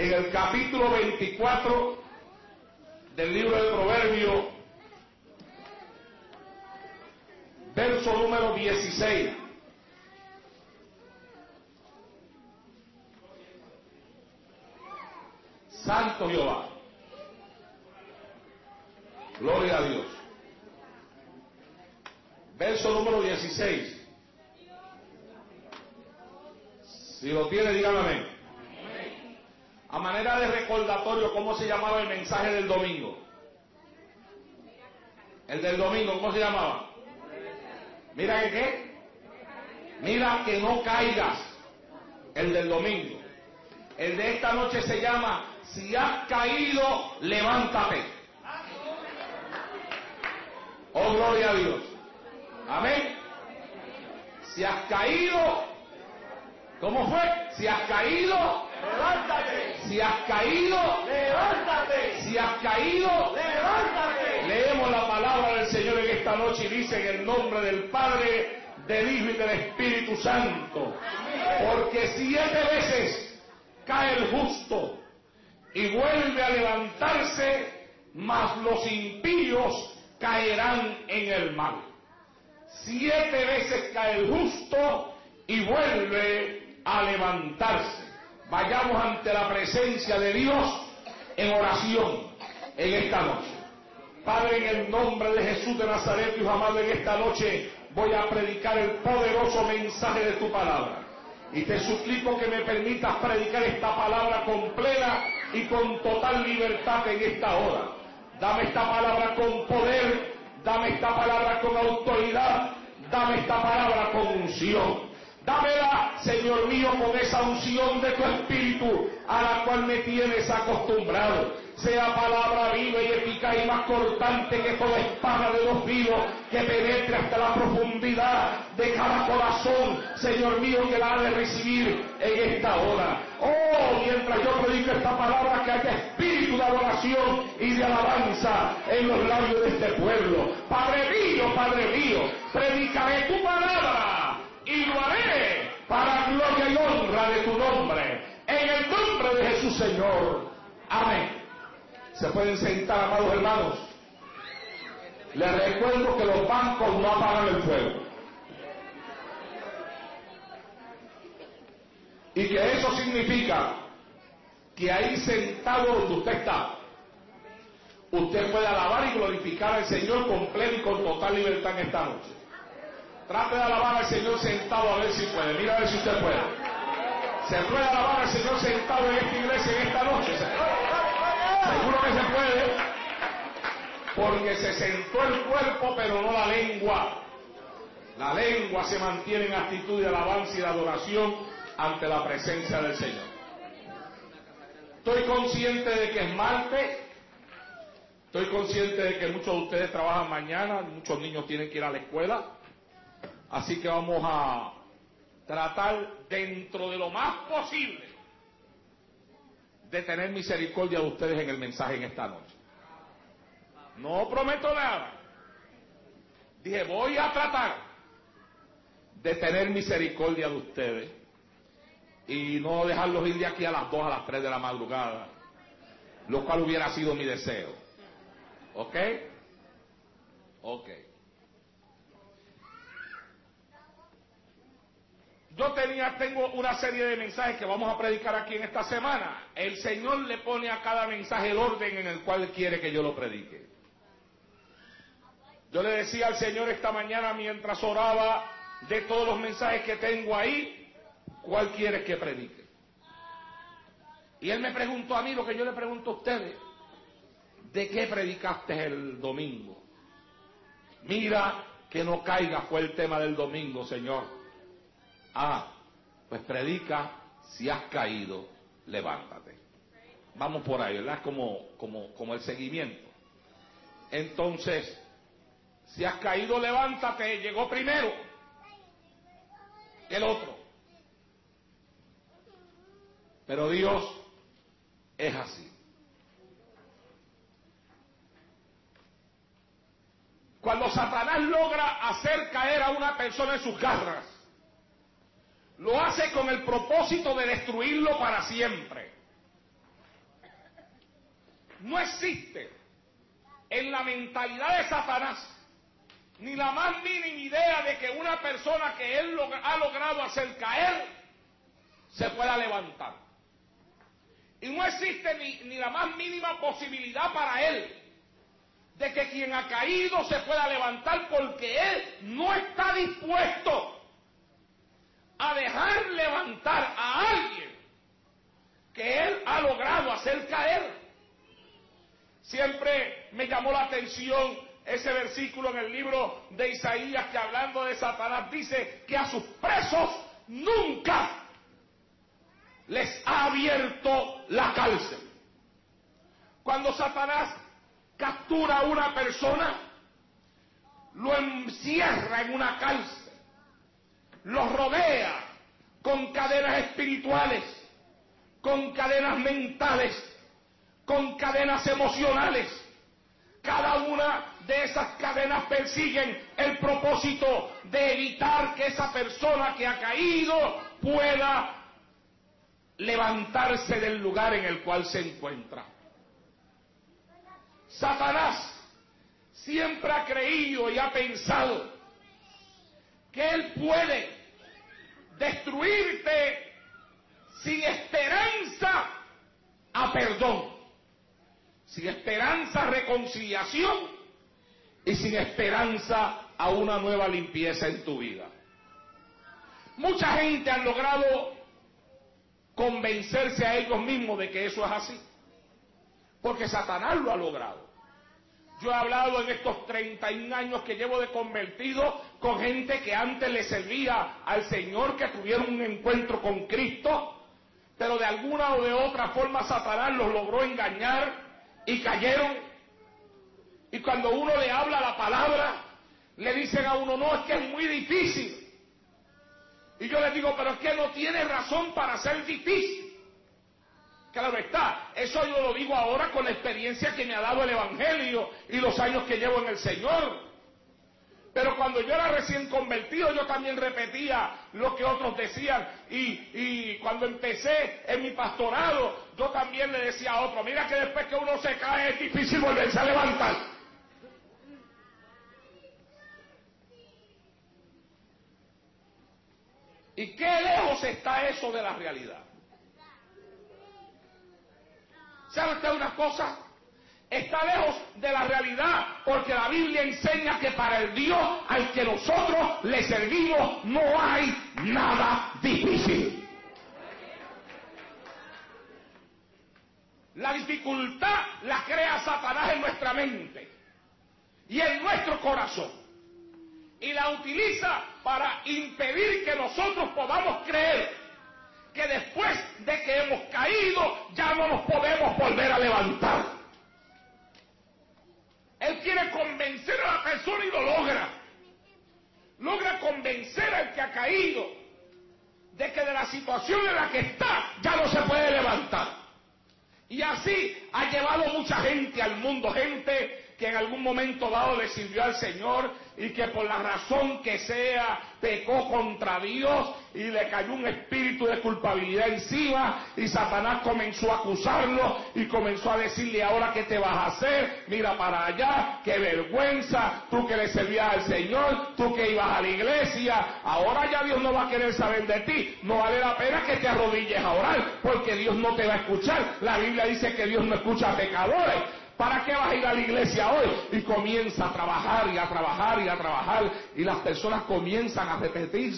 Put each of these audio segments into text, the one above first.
en el capítulo 24 del libro de Proverbios, verso número 16. Santo Jehová. Gloria a Dios. Verso número 16. Si lo tiene, dígame amén. A manera de recordatorio, ¿cómo se llamaba el mensaje del domingo? El del domingo, ¿cómo se llamaba? Mira que qué. Mira que no caigas. El del domingo. El de esta noche se llama: si has caído, levántate. Oh, gloria a Dios. Amén. Si has caído, ¿cómo fue? Si has caído, levántate. Si has caído, Levántate. Si has caído, Levántate. leemos la palabra del Señor en esta noche y dice: en el nombre del Padre, del Hijo y del Espíritu Santo. Porque 7 veces cae el justo y vuelve a levantarse, mas los impíos caerán en el mal. 7 veces cae el justo y vuelve a levantarse. Vayamos ante la presencia de Dios en oración en esta noche. Padre, en el nombre de Jesús de Nazaret, Dios amado, en esta noche voy a predicar el poderoso mensaje de tu palabra. Y te suplico que me permitas predicar esta palabra con plena y con total libertad en esta hora. Dame esta palabra con poder, dame esta palabra con autoridad, dame esta palabra con unción. Dámela, Señor mío, con esa unción de tu Espíritu a la cual me tienes acostumbrado. Sea palabra viva y eficaz y más cortante que toda espada de 2 filos, que penetre hasta la profundidad de cada corazón, Señor mío, que la ha de recibir en esta hora. Oh, mientras yo predico esta palabra, que haya espíritu de adoración y de alabanza en los labios de este pueblo. Padre mío, predicaré tu palabra y lo haré para gloria y honra de tu nombre, en el nombre de Jesús, Señor. Amén. Se pueden sentar, amados hermanos. Les recuerdo que los bancos no apagan el fuego, y que eso significa que ahí sentado donde usted está, usted puede alabar y glorificar al Señor con plena y con total libertad en esta noche. Trate de alabar al Señor sentado, a ver si puede. Mira a ver si usted puede. ¿Se puede alabar al Señor sentado en esta iglesia en esta noche? Seguro que se puede, porque se sentó el cuerpo pero no la lengua. La lengua se mantiene en actitud de alabanza y de adoración ante la presencia del Señor. Estoy consciente de que es martes. Estoy consciente de que muchos de ustedes trabajan mañana, muchos niños tienen que ir a la escuela. Así que vamos a tratar, dentro de lo más posible, de tener misericordia de ustedes en el mensaje en esta noche. No prometo nada. Dije, voy a tratar de tener misericordia de ustedes y no dejarlos ir de aquí a las 2, a las 3 de la madrugada, lo cual hubiera sido mi deseo. ¿Ok? Ok. Tengo una serie de mensajes que vamos a predicar aquí en esta semana. El Señor le pone a cada mensaje el orden en el cual quiere que yo lo predique. Yo le decía al Señor esta mañana mientras oraba, de todos los mensajes que tengo ahí, ¿cuál quieres que predique? Y Él me preguntó a mí lo que yo le pregunto a ustedes: ¿de qué predicaste el domingo? Mira que no caiga, fue el tema del domingo, Señor. Pues predica: si has caído, levántate. Vamos por ahí, ¿verdad? Es como el seguimiento. Entonces, si has caído, levántate, llegó primero que el otro. Pero Dios es así. Cuando Satanás logra hacer caer a una persona en sus garras, lo hace con el propósito de destruirlo para siempre. no existe en la mentalidad de Satanás ni la más mínima idea de que una persona que él ha logrado hacer caer se pueda levantar. Y no existe ni la más mínima posibilidad para él de que quien ha caído se pueda levantar, porque él no está dispuesto a dejar levantar a alguien que él ha logrado hacer caer. Siempre me llamó la atención ese versículo en el libro de Isaías, que hablando de Satanás dice que a sus presos nunca les ha abierto la cárcel. Cuando Satanás captura a una persona, lo encierra en una cárcel, lo rodea con cadenas espirituales, con cadenas mentales, con cadenas emocionales. Cada una de esas cadenas persiguen el propósito de evitar que esa persona que ha caído pueda levantarse del lugar en el cual se encuentra. Satanás siempre ha creído y ha pensado que él puede destruirte sin esperanza a perdón, sin esperanza a reconciliación y sin esperanza a una nueva limpieza en tu vida. Mucha gente ha logrado convencerse a ellos mismos de que eso es así, porque Satanás lo ha logrado. Yo he hablado en estos 31 años que llevo de convertido con gente que antes le servía al Señor, que tuvieron un encuentro con Cristo, pero de alguna o de otra forma Satanás los logró engañar y cayeron. Y cuando uno le habla la palabra, le dicen a uno: no, es que es muy difícil. Y yo les digo: pero es que no tiene razón para ser difícil. Claro está, eso yo lo digo ahora con la experiencia que me ha dado el Evangelio y los años que llevo en el Señor. Pero cuando yo era recién convertido, yo también repetía lo que otros decían. Y cuando empecé en mi pastorado, yo también le decía a otros: mira que después que uno se cae es difícil volverse a levantar. ¿Y qué lejos está eso de la realidad? ¿Sabe usted una cosa? Está lejos de la realidad, porque la Biblia enseña que para el Dios al que nosotros le servimos no hay nada difícil. La dificultad la crea Satanás en nuestra mente y en nuestro corazón, y la utiliza para impedir que nosotros podamos creer que después de que hemos caído ya no nos podemos volver a levantar. Él quiere convencer a la persona y lo logra. Logra convencer al que ha caído de que de la situación en la que está ya no se puede levantar. Y así ha llevado mucha gente al mundo, gente que en algún momento dado le sirvió al Señor y que por la razón que sea pecó contra Dios y le cayó un espíritu de culpabilidad encima, y Satanás comenzó a acusarlo y comenzó a decirle: ahora qué te vas a hacer, mira para allá, qué vergüenza, tú que le servías al Señor, tú que ibas a la iglesia, ahora ya Dios no va a querer saber de ti, no vale la pena que te arrodilles a orar, porque Dios no te va a escuchar. La Biblia dice que Dios no escucha a pecadores. ¿Para qué vas a ir a la iglesia hoy? Y comienza a trabajar y a trabajar y a trabajar, y las personas comienzan a repetir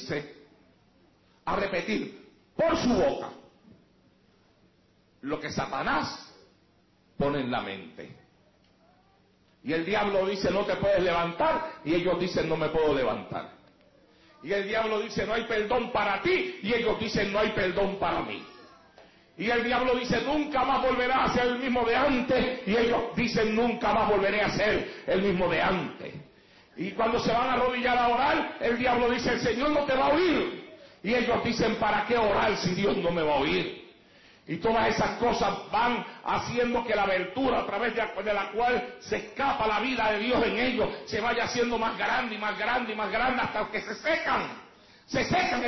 por su boca lo que Satanás pone en la mente. Y el diablo dice: no te puedes levantar, y ellos dicen: no me puedo levantar. Y el diablo dice: no hay perdón para ti, y ellos dicen: no hay perdón para mí. Y el diablo dice: nunca más volverás a ser el mismo de antes, y ellos dicen: nunca más volveré a ser el mismo de antes. Y cuando se van a arrodillar a orar, el diablo dice: el Señor no te va a oír. Y ellos dicen: ¿para qué orar si Dios no me va a oír? Y todas esas cosas van haciendo que la abertura a través de la cual se escapa la vida de Dios en ellos se vaya haciendo más grande y más grande y más grande, hasta que se secan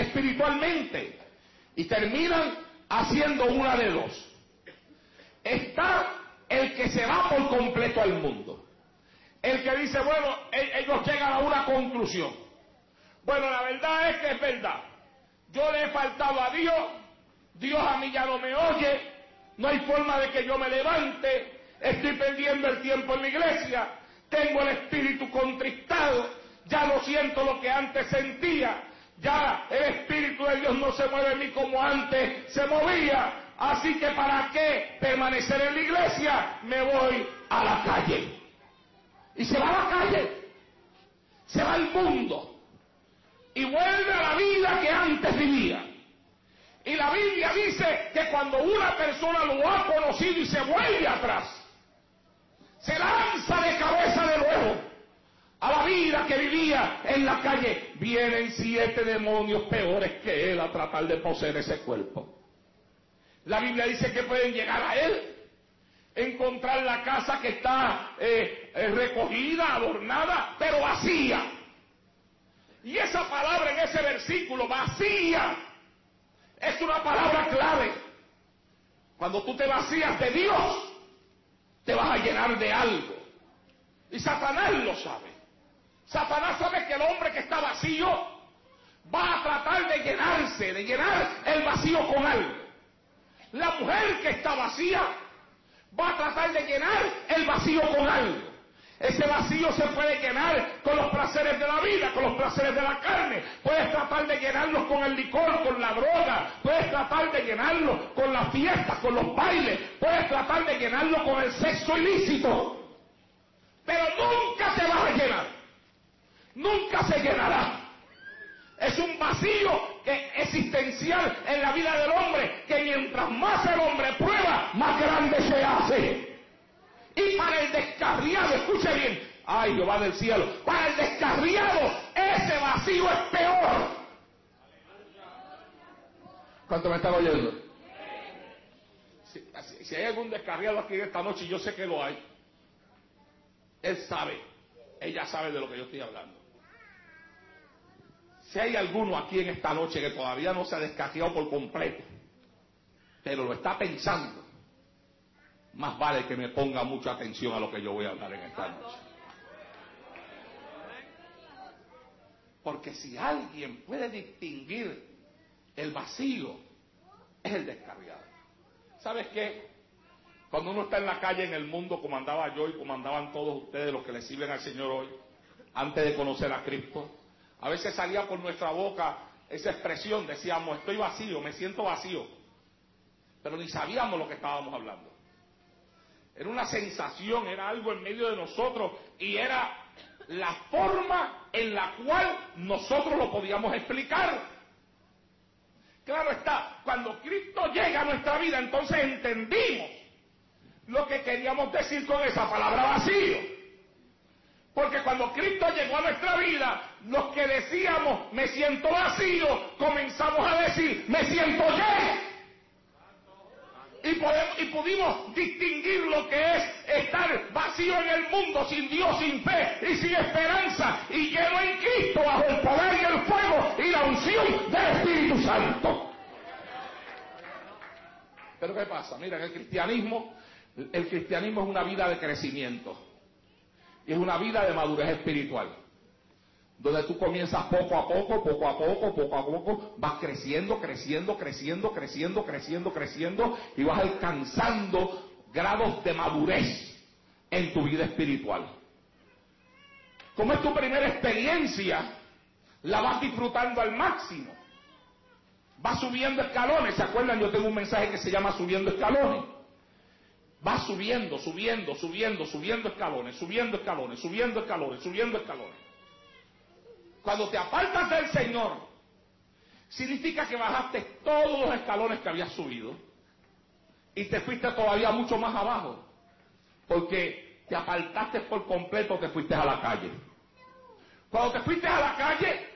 espiritualmente y terminan haciendo una de dos: está el que se va por completo al mundo. El que dice, bueno, ellos llegan a una conclusión. Bueno, la verdad es que es verdad. Yo le he faltado a Dios, Dios a mí ya no me oye, no hay forma de que yo me levante, estoy perdiendo el tiempo en la iglesia, tengo el espíritu contristado, ya no siento lo que antes sentía, ya el espíritu de Dios no se mueve en mí como antes se movía, así que ¿para qué permanecer en la iglesia? Me voy a la calle. Y se va a la calle, se va al mundo y vuelve a la vida que antes vivía. Y la Biblia dice que cuando una persona lo ha conocido y se vuelve atrás, se lanza de cabeza de nuevo a la vida que vivía en la calle, vienen 7 demonios peores que él a tratar de poseer ese cuerpo. La Biblia dice que pueden llegar a él, encontrar la casa que está recogida, adornada, pero vacía. Y esa palabra en ese versículo, vacía, es una palabra clave. Cuando tú te vacías de Dios, te vas a llenar de algo. Y Satanás lo sabe. Satanás sabe que el hombre que está vacío va a tratar de llenarse, de llenar el vacío con algo. La mujer que está vacía va a tratar de llenar el vacío con algo. Ese vacío se puede llenar con los placeres de la vida, con los placeres de la carne. Puedes tratar de llenarlos con el licor, con la droga. Puedes tratar de llenarlos con las fiestas, con los bailes. Puedes tratar de llenarlo con el sexo ilícito. Pero nunca te vas a llenar. Nunca se llenará. Es un vacío existencial en la vida del hombre, que mientras más el hombre prueba, más grande se hace. Y para el descarriado, escuche bien, ay Jehová del cielo, para el descarriado ese vacío es peor. ¿Cuánto me están oyendo? Si hay algún descarriado aquí esta noche, yo sé que lo hay, él sabe, ella sabe de lo que yo estoy hablando. Si hay alguno aquí en esta noche que todavía no se ha descarriado por completo, pero lo está pensando, más vale que me ponga mucha atención a lo que yo voy a hablar en esta noche. Porque si alguien puede distinguir el vacío, es el descarriado. ¿Sabes qué? Cuando uno está en la calle, en el mundo, como andaba yo y como andaban todos ustedes, los que le sirven al Señor hoy, antes de conocer a Cristo, a veces salía por nuestra boca esa expresión, decíamos, estoy vacío, me siento vacío, pero ni sabíamos lo que estábamos hablando. Era una sensación, era algo en medio de nosotros y era la forma en la cual nosotros lo podíamos explicar. Claro está, cuando Cristo llega a nuestra vida, entonces entendimos lo que queríamos decir con esa palabra vacío. Porque cuando Cristo llegó a nuestra vida, los que decíamos, me siento vacío, comenzamos a decir, me siento lleno. Y pudimos distinguir lo que es estar vacío en el mundo, sin Dios, sin fe y sin esperanza, y lleno en Cristo bajo el poder y el fuego y la unción del Espíritu Santo. Pero ¿qué pasa? Mira, el cristianismo es una vida de crecimiento. Y es una vida de madurez espiritual, donde tú comienzas poco a poco, vas creciendo, y vas alcanzando grados de madurez en tu vida espiritual. Como es tu primera experiencia, la vas disfrutando al máximo. Vas subiendo escalones, ¿se acuerdan? Yo tengo un mensaje que se llama Subiendo Escalones. Vas subiendo escalones. Cuando te apartas del Señor, significa que bajaste todos los escalones que habías subido y te fuiste todavía mucho más abajo, porque te apartaste por completo, te fuiste a la calle. Cuando te fuiste a la calle,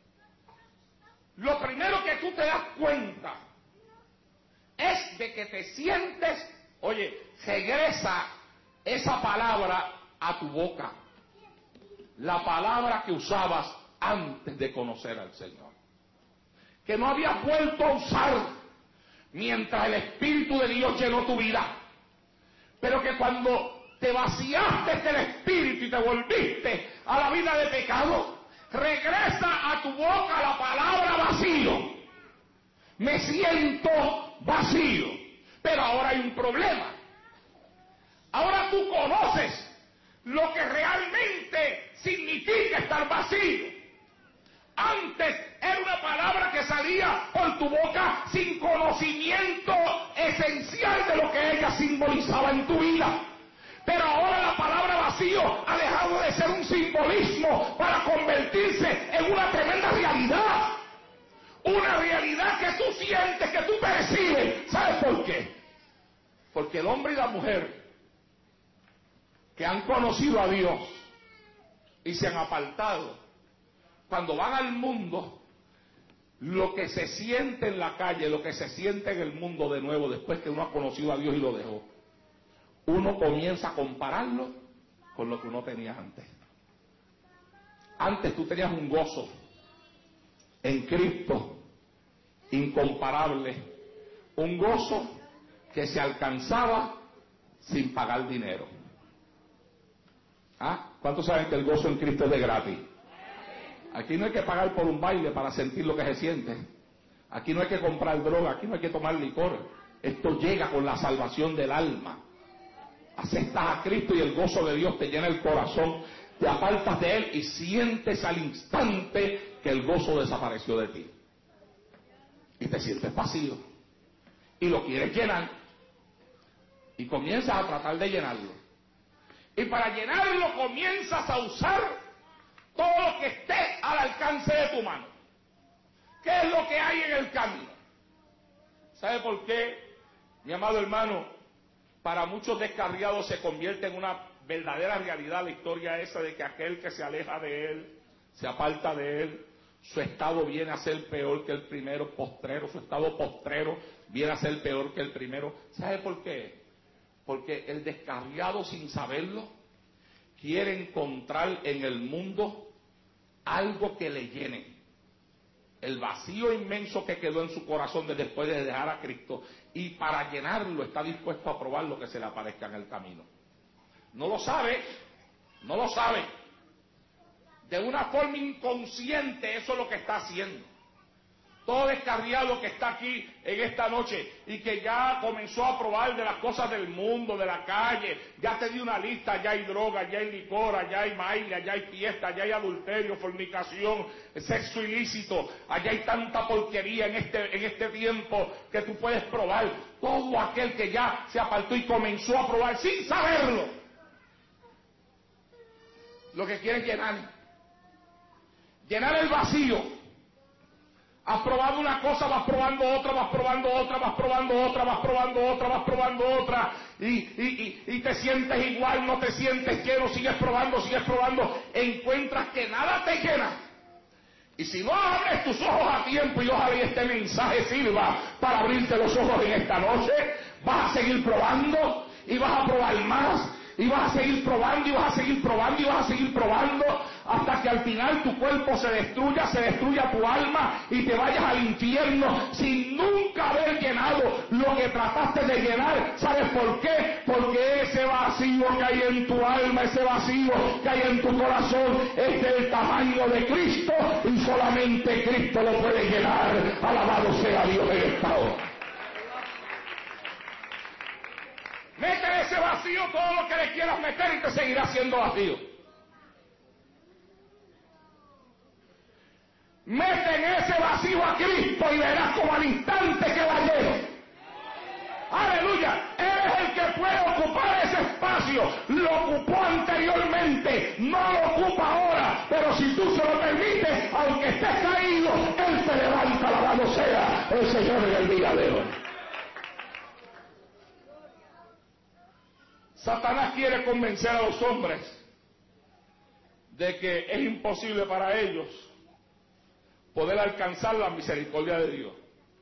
lo primero que tú te das cuenta es de que te sientes, oye, regresa esa palabra a tu boca, la palabra que usabas antes de conocer al Señor, que no habías vuelto a usar mientras el Espíritu de Dios llenó tu vida. pero que cuando te vaciaste del Espíritu y te volviste a la vida de pecado, regresa a tu boca la palabra vacío. Me siento vacío. Pero ahora hay un problema. Ahora tú conoces lo que realmente significa estar vacío. Antes era una palabra que salía por tu boca sin conocimiento esencial de lo que ella simbolizaba en tu vida. Pero ahora la palabra vacío ha dejado de ser un simbolismo para convertirse en una tremenda realidad. Una realidad que tú sientes, que tú percibes. ¿Sabes por qué? Porque el hombre y la mujer que han conocido a Dios y se han apartado, cuando van al mundo, lo que se siente en la calle, lo que se siente en el mundo de nuevo, después que uno ha conocido a Dios y lo dejó, uno comienza a compararlo con lo que uno tenía antes. Antes tú tenías un gozo en Cristo incomparable, un gozo que se alcanzaba sin pagar dinero. ¿Ah? ¿Cuántos saben que el gozo en Cristo es de gratis? Aquí no hay que pagar por un baile para sentir lo que se siente. Aquí no hay que comprar droga, aquí no hay que tomar licor. Esto llega con la salvación del alma. Aceptas a Cristo y el gozo de Dios te llena el corazón, te apartas de Él y sientes al instante que el gozo desapareció de ti. Y te sientes vacío. Y lo quieres llenar. Y comienzas a tratar de llenarlo. Y para llenarlo comienzas a usar todo lo que esté al alcance de tu mano. ¿Qué es lo que hay en el camino? ¿Sabe por qué, mi amado hermano? Para muchos descarriados se convierte en una verdadera realidad la historia esa de que aquel que se aleja de Él, se aparta de Él, su estado viene a ser peor que el primero, postrero, su estado postrero viene a ser peor que el primero. ¿Sabe por qué? Porque el descarriado, sin saberlo, quiere encontrar en el mundo algo que le llene el vacío inmenso que quedó en su corazón después de dejar a Cristo, y para llenarlo está dispuesto a probar lo que se le aparezca en el camino. No lo sabe, no lo sabe. De una forma inconsciente eso es lo que está haciendo. Todo descarriado que está aquí en esta noche y que ya comenzó a probar de las cosas del mundo, de la calle, ya te di una lista: allá hay droga, allá hay licor, allá hay baile, allá hay fiesta, allá hay adulterio, fornicación, sexo ilícito, allá hay tanta porquería en este tiempo que tú puedes probar. Todo aquel que ya se apartó y comenzó a probar sin saberlo, lo que quiere es llenar el vacío. Has probado una cosa, vas probando otra, vas probando otra, vas probando otra, vas probando otra, vas probando otra, y te sientes igual, no te sientes lleno, sigues probando, encuentras que nada te llena. Y si no abres tus ojos a tiempo, y ojalá este mensaje sirva para abrirte los ojos en esta noche, vas a seguir probando, y vas a probar más, y vas a seguir probando, y vas a seguir probando, y vas a seguir probando, hasta que al final tu cuerpo se destruya tu alma, y te vayas al infierno sin nunca haber llenado lo que trataste de llenar. ¿Sabes por qué? Porque ese vacío que hay en tu alma, ese vacío que hay en tu corazón, es del tamaño de Cristo, y solamente Cristo lo puede llenar. Alabado sea Dios en esta hora. Mete en ese vacío todo lo que le quieras meter y te seguirá siendo vacío. Mete en ese vacío a Cristo y verás como al instante que la llene. Aleluya. Él es el que puede ocupar ese espacio. Lo ocupó anteriormente, no lo ocupa ahora. Pero si tú se lo permites, aunque estés caído, Él te levanta. Alabado sea el Señor en el día de hoy. Satanás quiere convencer a los hombres de que es imposible para ellos poder alcanzar la misericordia de Dios.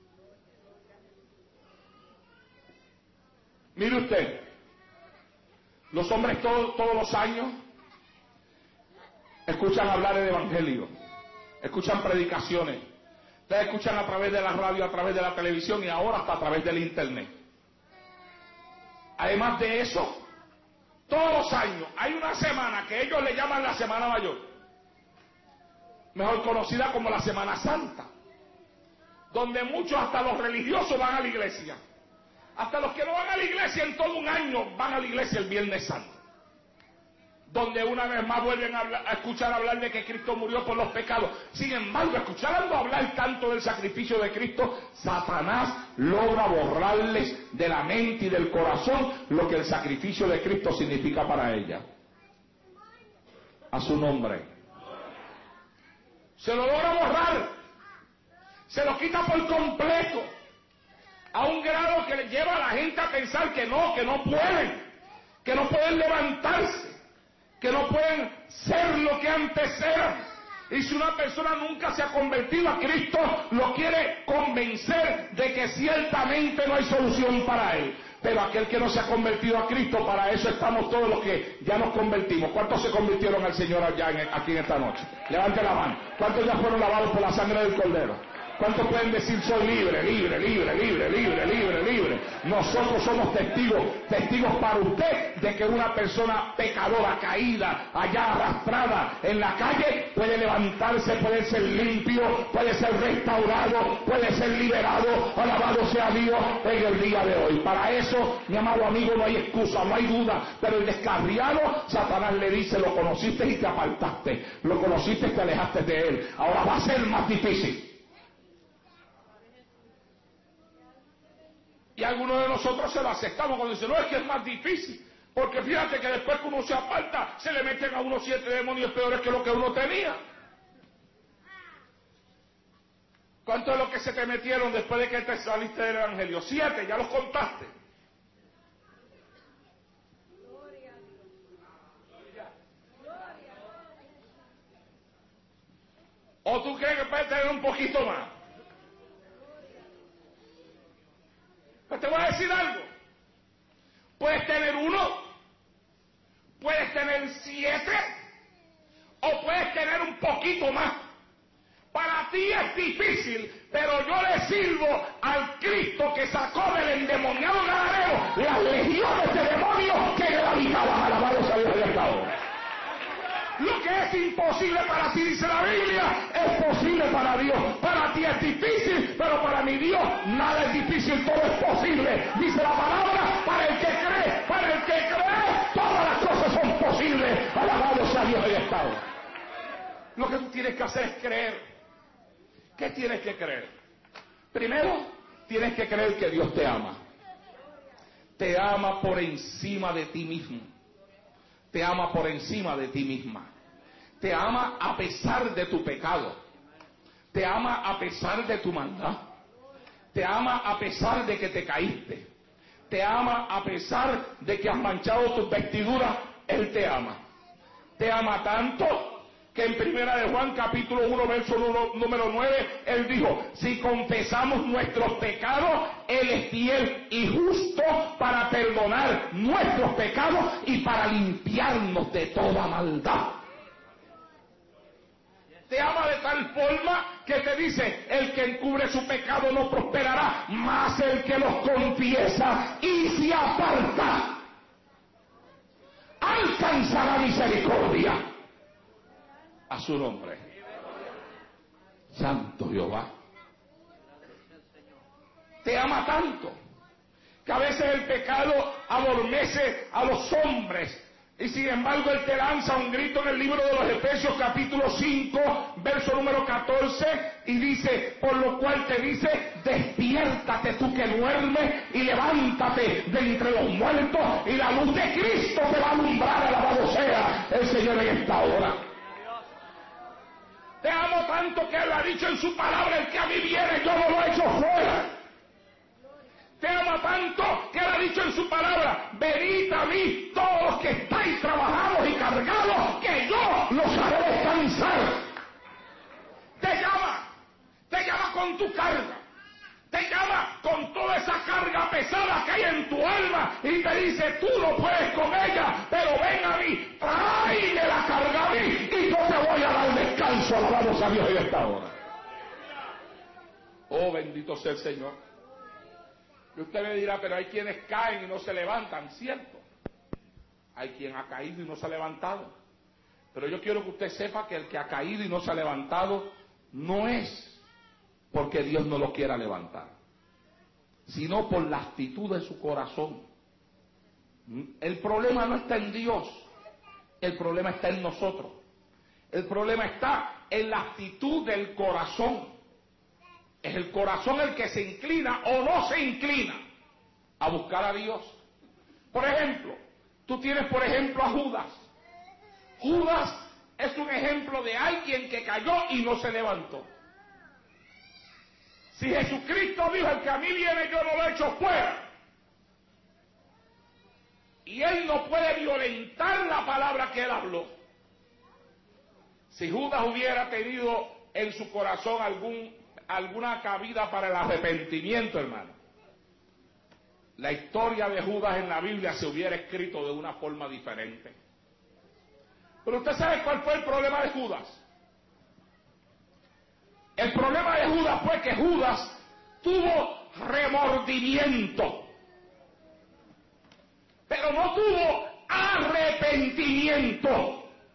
Mire usted, los hombres todos los años escuchan hablar del evangelio, escuchan predicaciones, ustedes escuchan a través de la radio, a través de la televisión y ahora hasta a través del internet. Además de eso, todos los años hay una semana que ellos le llaman la Semana Mayor, mejor conocida como la Semana Santa, donde muchos, hasta los religiosos, van a la iglesia. Hasta los que no van a la iglesia en todo un año van a la iglesia el Viernes Santo, donde una vez más vuelven a escuchar hablar de que Cristo murió por los pecados. Sin embargo, escuchando hablar tanto del sacrificio de Cristo, Satanás logra borrarles de la mente y del corazón lo que el sacrificio de Cristo significa para ella. A su nombre. Se lo logra borrar, se lo quita por completo, a un grado que le lleva a la gente a pensar que no pueden levantarse, que no pueden ser lo que antes eran. Y si una persona nunca se ha convertido a Cristo, lo quiere convencer de que ciertamente no hay solución para él. Pero aquel que no se ha convertido a Cristo, para eso estamos todos los que ya nos convertimos. ¿Cuántos se convirtieron al Señor allá aquí en esta noche? Levante la mano. ¿Cuántos ya fueron lavados por la sangre del Cordero? ¿Cuántos pueden decir soy libre, libre, libre, libre, libre, libre, libre? Nosotros somos testigos para usted de que una persona pecadora, caída, allá arrastrada en la calle, puede levantarse, puede ser limpio, puede ser restaurado, puede ser liberado, alabado sea Dios en el día de hoy. Para eso, mi amado amigo, no hay excusa, no hay duda, pero el descarriado, Satanás le dice, lo conociste y te apartaste, lo conociste y te alejaste de él, ahora va a ser más difícil. Y algunos de nosotros se lo aceptamos cuando dicen, no, es que es más difícil, porque fíjate que después que uno se aparta, se le meten a uno 7 demonios peores que lo que uno tenía. ¿Cuántos de los que se te metieron después de que te saliste del Evangelio? 7, ya los contaste. ¿O tú crees que puedes tener un poquito más? Pues te voy a decir algo. Puedes tener 1, puedes tener 7, o puedes tener un poquito más. Para ti es difícil, pero yo le sirvo al Cristo que sacó del endemoniado Gadareno las legiones de demonios que le habitaban. Alabado sea Dios del Estado. Lo que es imposible para ti, dice la Biblia, es posible para Dios. Para ti es difícil, pero para mi Dios nada es difícil, todo es posible. Dice la palabra, para el que cree, todas las cosas son posibles. Alabado sea Dios del Estado. Lo que tú tienes que hacer es creer. ¿Qué tienes que creer? Primero, tienes que creer que Dios te ama. Te ama por encima de ti mismo. Te ama por encima de ti misma. Te ama a pesar de tu pecado. Te ama a pesar de tu maldad. Te ama a pesar de que te caíste. Te ama a pesar de que has manchado tus vestiduras. Él te ama. Te ama tanto que en 1 de Juan capítulo 1 verso número 9 él dijo, si confesamos nuestros pecados, Él es fiel y justo para perdonar nuestros pecados y para limpiarnos de toda maldad. Te ama de tal forma que te dice, el que encubre su pecado no prosperará, mas el que los confiesa y se aparta alcanzará misericordia. A su nombre. Santo Jehová. Te ama tanto que a veces el pecado adormece a los hombres y sin embargo Él te lanza un grito en el libro de los Efesios capítulo 5 verso número 14 y dice, por lo cual te dice, despiértate tú que duermes y levántate de entre los muertos y la luz de Cristo te va a alumbrar. Alabado sea el Señor en esta hora. Te amo tanto que Él ha dicho en su palabra, el que a mí viene yo no lo echo fuera. Te ama tanto que Él ha dicho en su palabra, venid a mí todos los que estáis trabajados y cargados, que yo los haré descansar. Te llama con tu carga, te llama con toda esa carga pesada que hay en tu alma y te dice, tú no puedes con ella, pero ven a mí, tráeme la carga a mí y yo te voy a dar descanso. Alabado a Dios en esta hora. Oh, bendito sea el Señor. Y usted me dirá, pero hay quienes caen y no se levantan, cierto. Hay quien ha caído y no se ha levantado. Pero yo quiero que usted sepa que el que ha caído y no se ha levantado no es porque Dios no lo quiera levantar, sino por la actitud de su corazón. El problema no está en Dios, el problema está en nosotros. El problema está en la actitud del corazón. Es el corazón el que se inclina o no se inclina a buscar a Dios. Por ejemplo, tú tienes por ejemplo a Judas. Judas es un ejemplo de alguien que cayó y no se levantó. Si Jesucristo dijo, el que a mí viene yo no lo echo fuera, y él no puede violentar la palabra que él habló. Si Judas hubiera tenido en su corazón alguna cabida para el arrepentimiento, hermano, la historia de Judas en la Biblia se hubiera escrito de una forma diferente. Pero usted sabe cuál fue el problema de Judas. El problema de Judas fue que Judas tuvo remordimiento, pero no tuvo arrepentimiento.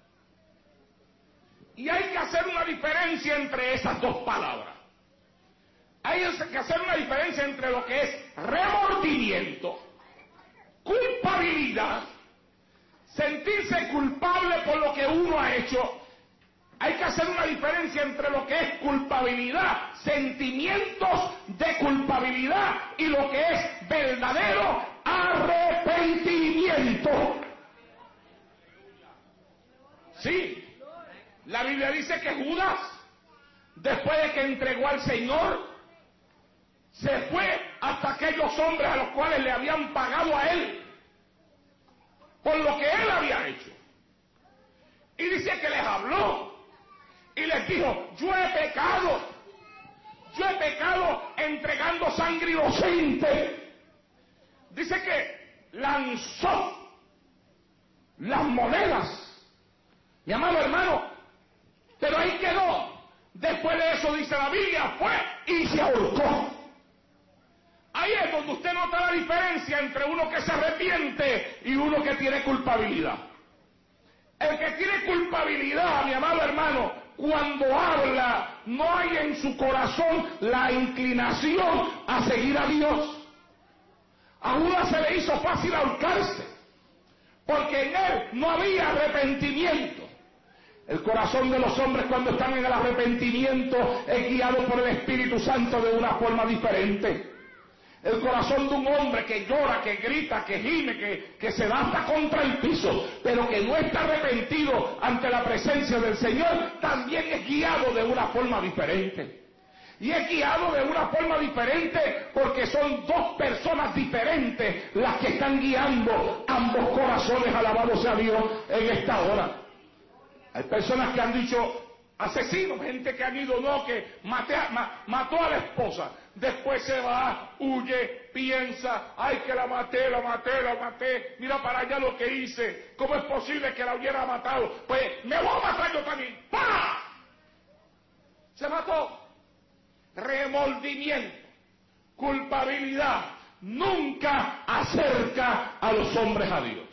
Y hay que hacer una diferencia entre esas dos palabras. Hay que hacer una diferencia entre lo que es remordimiento, culpabilidad, sentirse culpable por lo que uno ha hecho. Hay que hacer una diferencia entre lo que es culpabilidad, sentimientos de culpabilidad, y lo que es verdadero arrepentimiento. Sí, la Biblia dice que Judas, después de que entregó al Señor, se fue hasta aquellos hombres a los cuales le habían pagado a él por lo que él había hecho. Y dice que les habló y les dijo, yo he pecado entregando sangre inocente. Dice que lanzó las monedas, mi amado hermano, pero ahí quedó. Después de eso, dice la Biblia, fue y se ahorcó. Ahí es donde usted nota la diferencia entre uno que se arrepiente y uno que tiene culpabilidad. El que tiene culpabilidad, mi amado hermano, cuando habla, no hay en su corazón la inclinación a seguir a Dios. A Judas se le hizo fácil ahorcarse, porque en él no había arrepentimiento. El corazón de los hombres cuando están en el arrepentimiento es guiado por el Espíritu Santo de una forma diferente. El corazón de un hombre que llora, que grita, que gime, que se da hasta contra el piso, pero que no está arrepentido ante la presencia del Señor, también es guiado de una forma diferente. Y es guiado de una forma diferente porque son dos personas diferentes las que están guiando ambos corazones, alabado sea Dios, en esta hora. Hay personas que han dicho, asesinos, gente que han ido, no, que mató a la esposa, después se va, huye, piensa, ay que la maté, mira para allá lo que hice, ¿cómo es posible que la hubiera matado? Pues me voy a matar yo también, ¡pah! Se mató. Remordimiento, culpabilidad, nunca acerca a los hombres a Dios.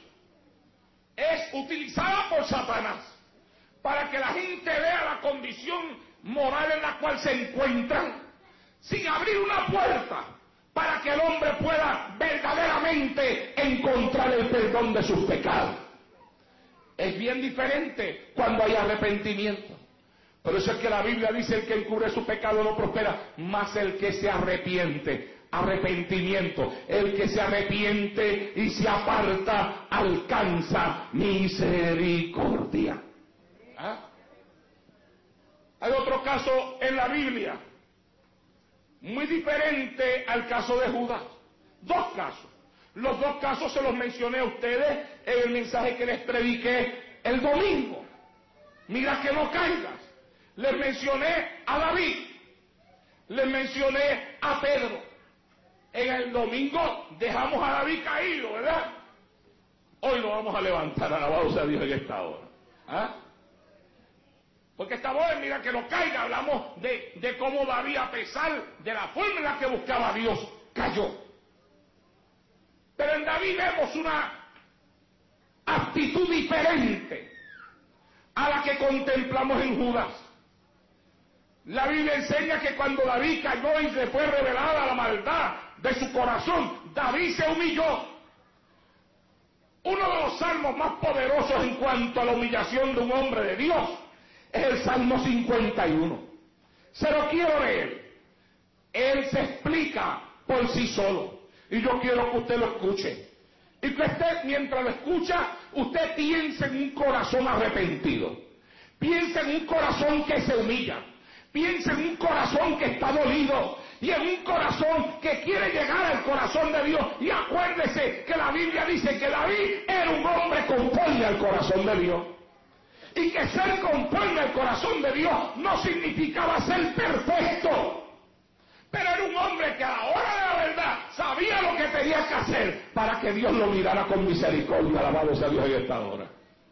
Es utilizada por Satanás para que la gente vea la condición moral en la cual se encuentran, sin abrir una puerta para que el hombre pueda verdaderamente encontrar el perdón de sus pecados. Es bien diferente cuando hay arrepentimiento. Por eso es que la Biblia dice, el que encubre su pecado no prospera, mas el que se arrepiente, arrepentimiento, el que se arrepiente y se aparta alcanza misericordia. ¿Ah? Hay otro caso en la Biblia, muy diferente al caso de Judas. Dos casos. Los dos casos se los mencioné a ustedes en el mensaje que les prediqué el domingo. Mira que no caigas. Les mencioné a David, les mencioné a Pedro. En el domingo dejamos a David caído, ¿verdad? Hoy lo vamos a levantar, alabado sea Dios en esta hora. ¿Ah? Porque esta vez, mira que no caiga, hablamos de cómo David, a pesar de la forma en la que buscaba a Dios, cayó. Pero en David vemos una actitud diferente a la que contemplamos en Judas. La Biblia enseña que cuando David cayó y le fue revelada la maldad de su corazón, David se humilló. Uno de los salmos más poderosos en cuanto a la humillación de un hombre de Dios es el Salmo 51. Se lo quiero leer. Él se explica por sí solo. Y yo quiero que usted lo escuche. Y que usted, mientras lo escucha, usted piense en un corazón arrepentido. Piense en un corazón que se humilla. Piense en un corazón que está dolido. Y en un corazón que quiere llegar al corazón de Dios. Y acuérdese que la Biblia dice que David era un hombre conforme al corazón de Dios. Y que ser conforme al corazón de Dios no significaba ser perfecto. Pero era un hombre que a la hora de la verdad sabía lo que tenía que hacer para que Dios lo mirara con misericordia. Alabado sea Dios en esta hora.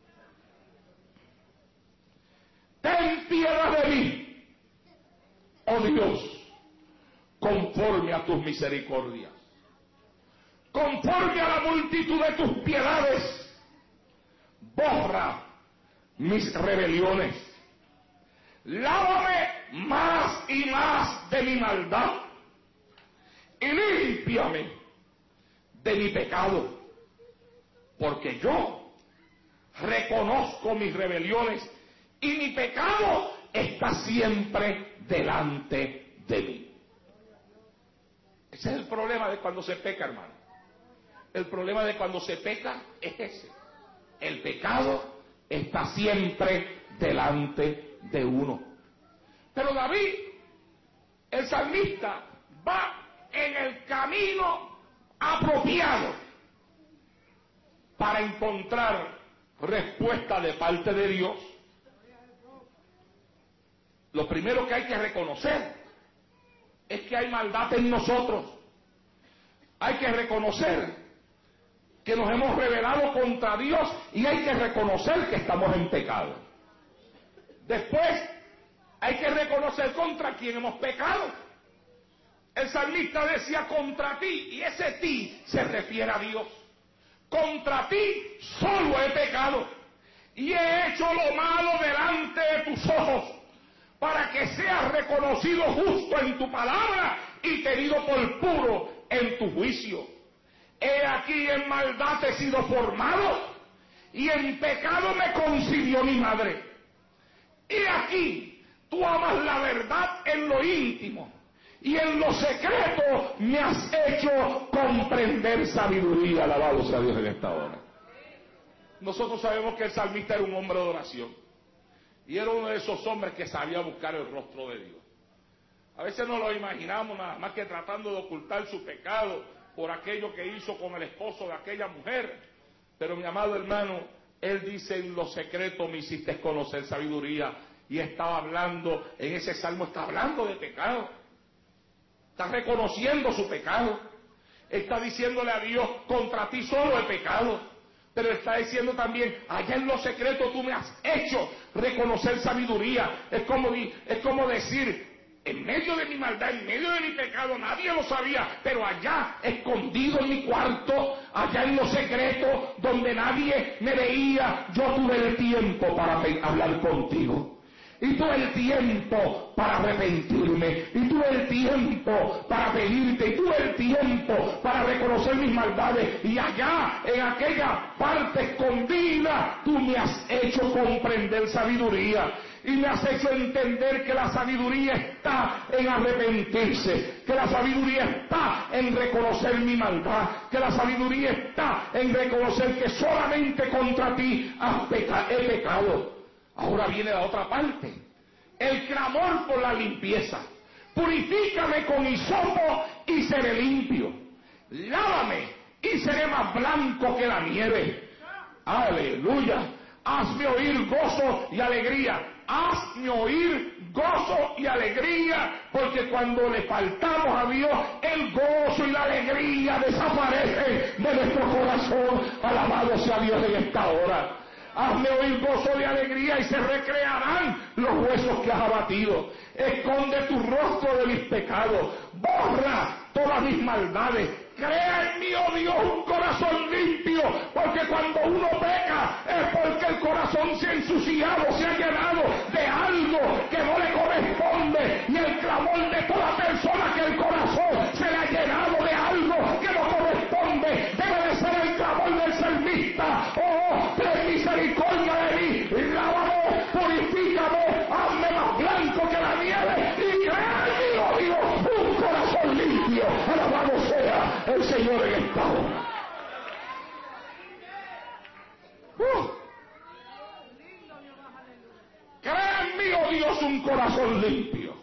Ten piedad de mí, oh Dios, conforme a tus misericordias. Conforme a la multitud de tus piedades, borra mis rebeliones. Lávame más y más de mi maldad y límpiame de mi pecado, porque yo reconozco mis rebeliones y mi pecado está siempre delante de mí. Ese es el problema de cuando se peca, hermano. El problema de cuando se peca es ese. El pecado está siempre delante de uno. Pero David, el salmista, va en el camino apropiado para encontrar respuesta de parte de Dios. Lo primero que hay que reconocer es que hay maldad en nosotros. Hay que reconocer que nos hemos rebelado contra Dios y hay que reconocer que estamos en pecado. Después, hay que reconocer contra quién hemos pecado. El salmista decía contra ti, y ese ti se refiere a Dios. Contra ti solo he pecado y he hecho lo malo delante de tus ojos, para que seas reconocido justo en tu palabra y tenido por puro en tu juicio. He aquí en maldad he sido formado y en pecado me concibió mi madre. He aquí tú amas la verdad en lo íntimo y en lo secreto me has hecho comprender sabiduría. Alabado sea Dios en esta hora. Nosotros sabemos que el salmista era un hombre de oración y era uno de esos hombres que sabía buscar el rostro de Dios. A veces no lo imaginamos nada más que tratando de ocultar su pecado por aquello que hizo con el esposo de aquella mujer. Pero mi amado hermano, él dice en lo secreto me hiciste conocer sabiduría. Y estaba hablando, en ese salmo está hablando de pecado. Está reconociendo su pecado. Está diciéndole a Dios, contra ti solo he pecado. Pero está diciendo también, allá en lo secreto tú me has hecho reconocer sabiduría. Es como decir, en medio de mi maldad, en medio de mi pecado, nadie lo sabía, pero allá, escondido en mi cuarto, allá en lo secreto, donde nadie me veía, yo tuve el tiempo para hablar contigo. Y tuve el tiempo para arrepentirme, y tuve el tiempo para pedirte, y tuve el tiempo para reconocer mis maldades, y allá, en aquella parte escondida, tú me has hecho comprender sabiduría, y me has hecho entender que la sabiduría está en arrepentirse, que la sabiduría está en reconocer mi maldad, que la sabiduría está en reconocer que solamente contra ti he pecado. Ahora viene la otra parte, el clamor por la limpieza. Purifícame con hisopo y seré limpio. Lávame y seré más blanco que la nieve. Aleluya. Hazme oír gozo y alegría. Hazme oír gozo y alegría, porque cuando le faltamos a Dios, el gozo y la alegría desaparecen de nuestro corazón. Alabado sea Dios en esta hora. Hazme oír gozo de alegría y se recrearán los huesos que has abatido. Esconde tu rostro de mis pecados. Borra todas mis maldades. Crea en mí, oh Dios, un corazón limpio, porque cuando uno peca es porque el corazón se ha ensuciado, se ha llenado de algo que no le corresponde, y el clamor de toda persona que el corazón se le ha llenado de algo que no corresponde debe de ser el clamor del salmista: oh, ten misericordia de mí, lávame, purifícame, hazme más blanco que la nieve, y crea en mí, oh Dios, un corazón limpio. Alabado sea el Señor en esta hora. Crea en mí, oh Dios, un corazón limpio.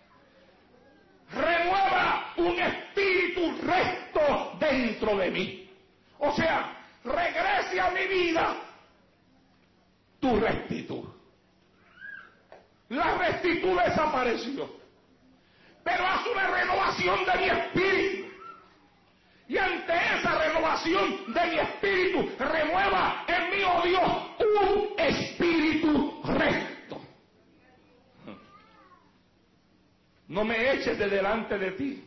Renueva un espíritu recto dentro de mí. O sea, regrese a mi vida tu rectitud. La rectitud desapareció, pero haz una renovación de mi espíritu. Y ante esa renovación de mi espíritu, renueva en mí, oh Dios, un espíritu recto. No me eches de delante de ti.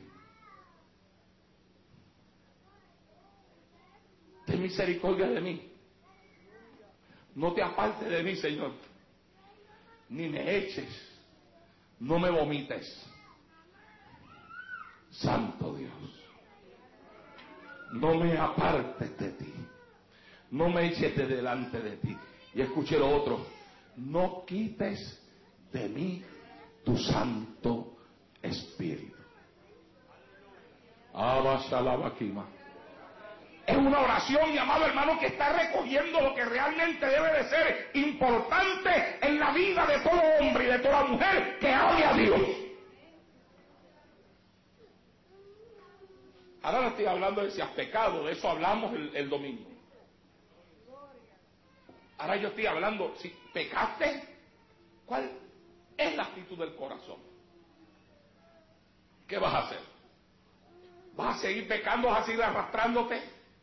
Ten misericordia de mí. No te apartes de mí, Señor. Ni me eches. No me vomites. Santo Dios. No me apartes de ti. No me eches de delante de ti. Y escuche lo otro: no quites de mí tu Santo Espíritu. Es una oración, mi amado hermano, que está recogiendo lo que realmente debe de ser importante en la vida de todo hombre y de toda mujer que ame a Dios. Ahora no estoy hablando de si has pecado, de eso hablamos el domingo. Ahora yo estoy hablando, si pecaste, ¿cuál es la actitud del corazón? ¿Qué vas a hacer? ¿Vas a seguir pecando? ¿Vas a seguir arrastrándote?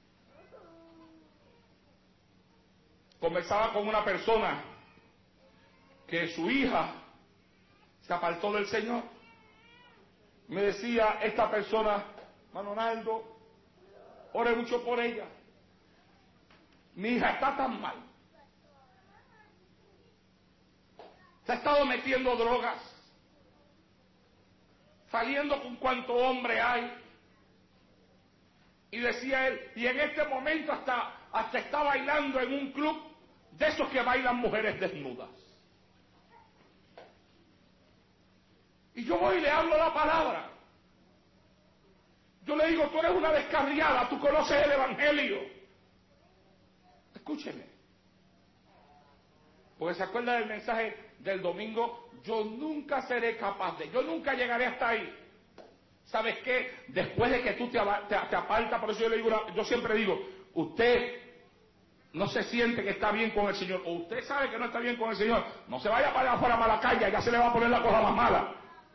Conversaba con una persona que su hija se apartó del Señor. Me decía esta persona: Manonaldo, ore mucho por ella. Mi hija está tan mal. Se ha estado metiendo drogas, saliendo con cuanto hombre hay. Y decía él, y en este momento hasta está bailando en un club de esos que bailan mujeres desnudas. Y yo voy y le hablo la palabra. Yo le digo: tú eres una descarriada, tú conoces el Evangelio. Escúcheme. Porque se acuerda del mensaje del domingo: yo nunca seré capaz de, yo nunca llegaré hasta ahí. ¿Sabes qué? Después de que tú te apartas, por eso yo siempre digo, usted no se siente que está bien con el Señor, o usted sabe que no está bien con el Señor, no se vaya para afuera a la calle, ya se le va a poner la cosa más mala.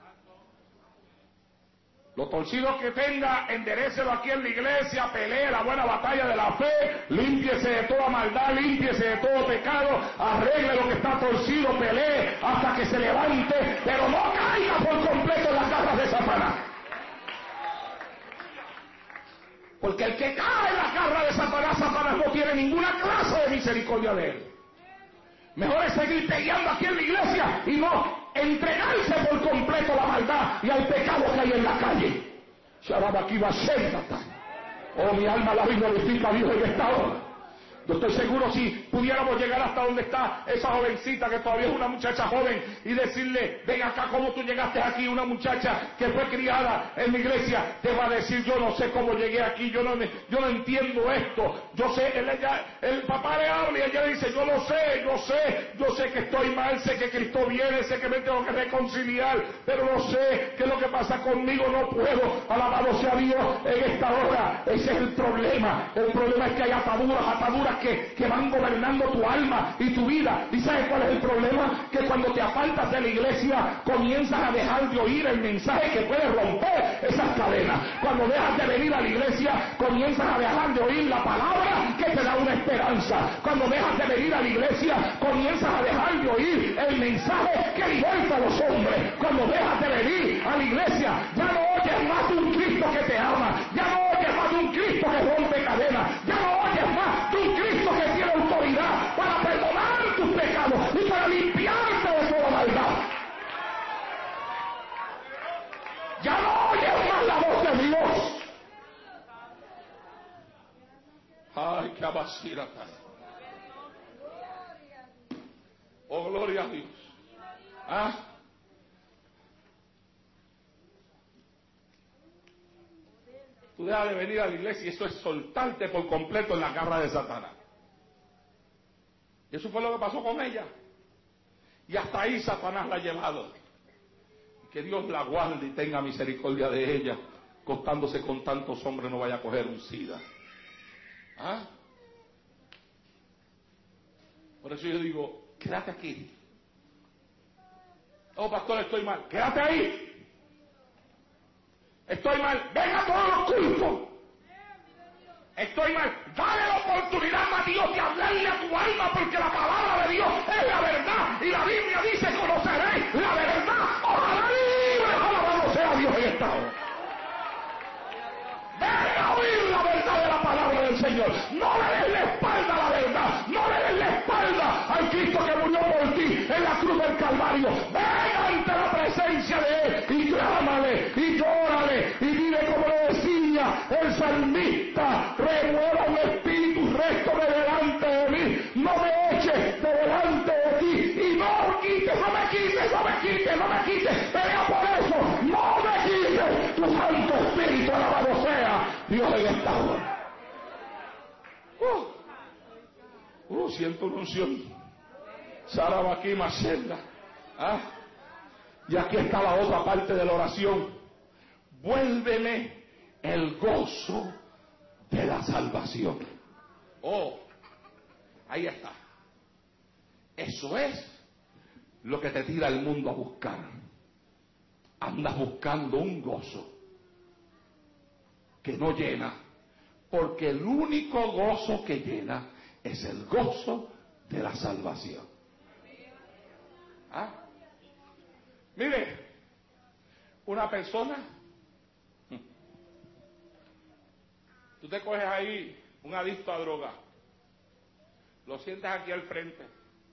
Los torcidos que tenga, enderécelo aquí en la iglesia, pelee la buena batalla de la fe, límpiese de toda maldad, límpiese de todo pecado, arregle lo que está torcido, pelee hasta que se levante, pero no caiga por completo en las garras de Satanás. Porque el que cae en la garra de Satanás, Satanás no tiene ninguna clase de misericordia de él. Mejor es seguir peleando aquí en la iglesia y no entregarse por completo a la maldad y al pecado que hay en la calle. Oh, mi alma la glorifica a Dios en esta hora. Yo estoy seguro, si pudiéramos llegar hasta donde está esa jovencita que todavía es una muchacha joven y decirle: ven acá, ¿cómo tú llegaste aquí? Una muchacha que fue criada en la iglesia te va a decir: yo no sé cómo llegué aquí, yo no entiendo esto. Yo sé, el papá le habla y ella dice: yo lo sé, yo sé que estoy mal, sé que Cristo viene, sé que me tengo que reconciliar, pero no sé qué es lo que pasa conmigo, no puedo. Alabado sea Dios en esta hora. Ese es el problema. El problema es que hay ataduras que van gobernando tu alma y tu vida. ¿Y sabes cuál es el problema? Que cuando te apartas de la iglesia comienzas a dejar de oír el mensaje que puede romper esas cadenas. Cuando dejas de venir a la iglesia comienzas a dejar de oír la palabra que te da una esperanza. Cuando dejas de venir a la iglesia comienzas a dejar de oír el mensaje que liberta a los hombres. Cuando dejas de venir a la iglesia ya no oyes más de un Cristo que te ama, ya no oyes más de un que abasirata. Oh, gloria a Dios. ¿Ah? Tú dejas de venir a la iglesia y eso es soltarte por completo en la garra de Satanás. Y eso fue lo que pasó con ella. Y hasta ahí Satanás la ha llevado. Que Dios la guarde y tenga misericordia de ella. Costándose con tantos hombres no vaya a coger un SIDA. ¿Ah? Por eso yo digo, quédate aquí. Oh, pastor, estoy mal. Quédate ahí. Estoy mal. Ven a todos los cultos. Estoy mal. Dale la oportunidad a Dios de hablarle a tu alma, porque la palabra de Dios es la verdad. Y la Biblia dice, conoceréis la verdad. Ojalá libre, alabado sea Dios en esta hora. Ven a oír la verdad de la palabra del Señor. No le des la espalda a la verdad. No le des la espalda al Cristo que murió por ti en la cruz del Calvario. Ven ante la presencia de Él y clámale y llórale y dile como le decía el salmista: renueva un espíritu recto de delante de mí. No me eches de delante de ti y no quites, no me quites, no me quites, no me quites. Pelea por eso. No me quites tu Santo Espíritu, alabado sea Dios en esta hora. Siento una unción. Sarabaki Macenda. Y aquí está la otra parte de la oración. Vuélveme el gozo de la salvación. Oh, ahí está. Eso es lo que te tira el mundo a buscar. Andas buscando un gozo que no llena, porque el único gozo que llena es el gozo de la salvación. Mire, una persona, tú te coges ahí un adicto a droga, lo sientas aquí al frente,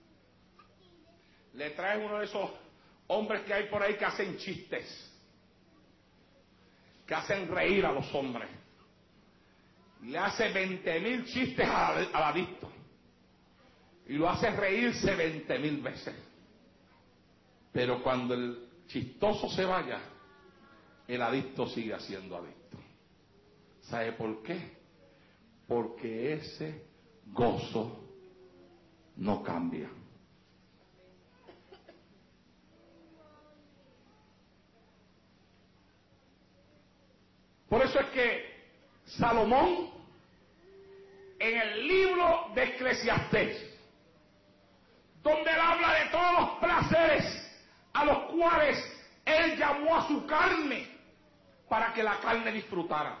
le traes uno de esos hombres que hay por ahí que hacen chistes, que hacen reír a los hombres, le hace 20,000 chistes al adicto y lo hace reírse 20,000 veces. Pero cuando el chistoso se vaya, el adicto sigue siendo adicto. ¿Sabe por qué? Porque ese gozo no cambia. Por eso es que Salomón, en el libro de Eclesiastés, donde él habla de todos los placeres a los cuales él llamó a su carne para que la carne disfrutara.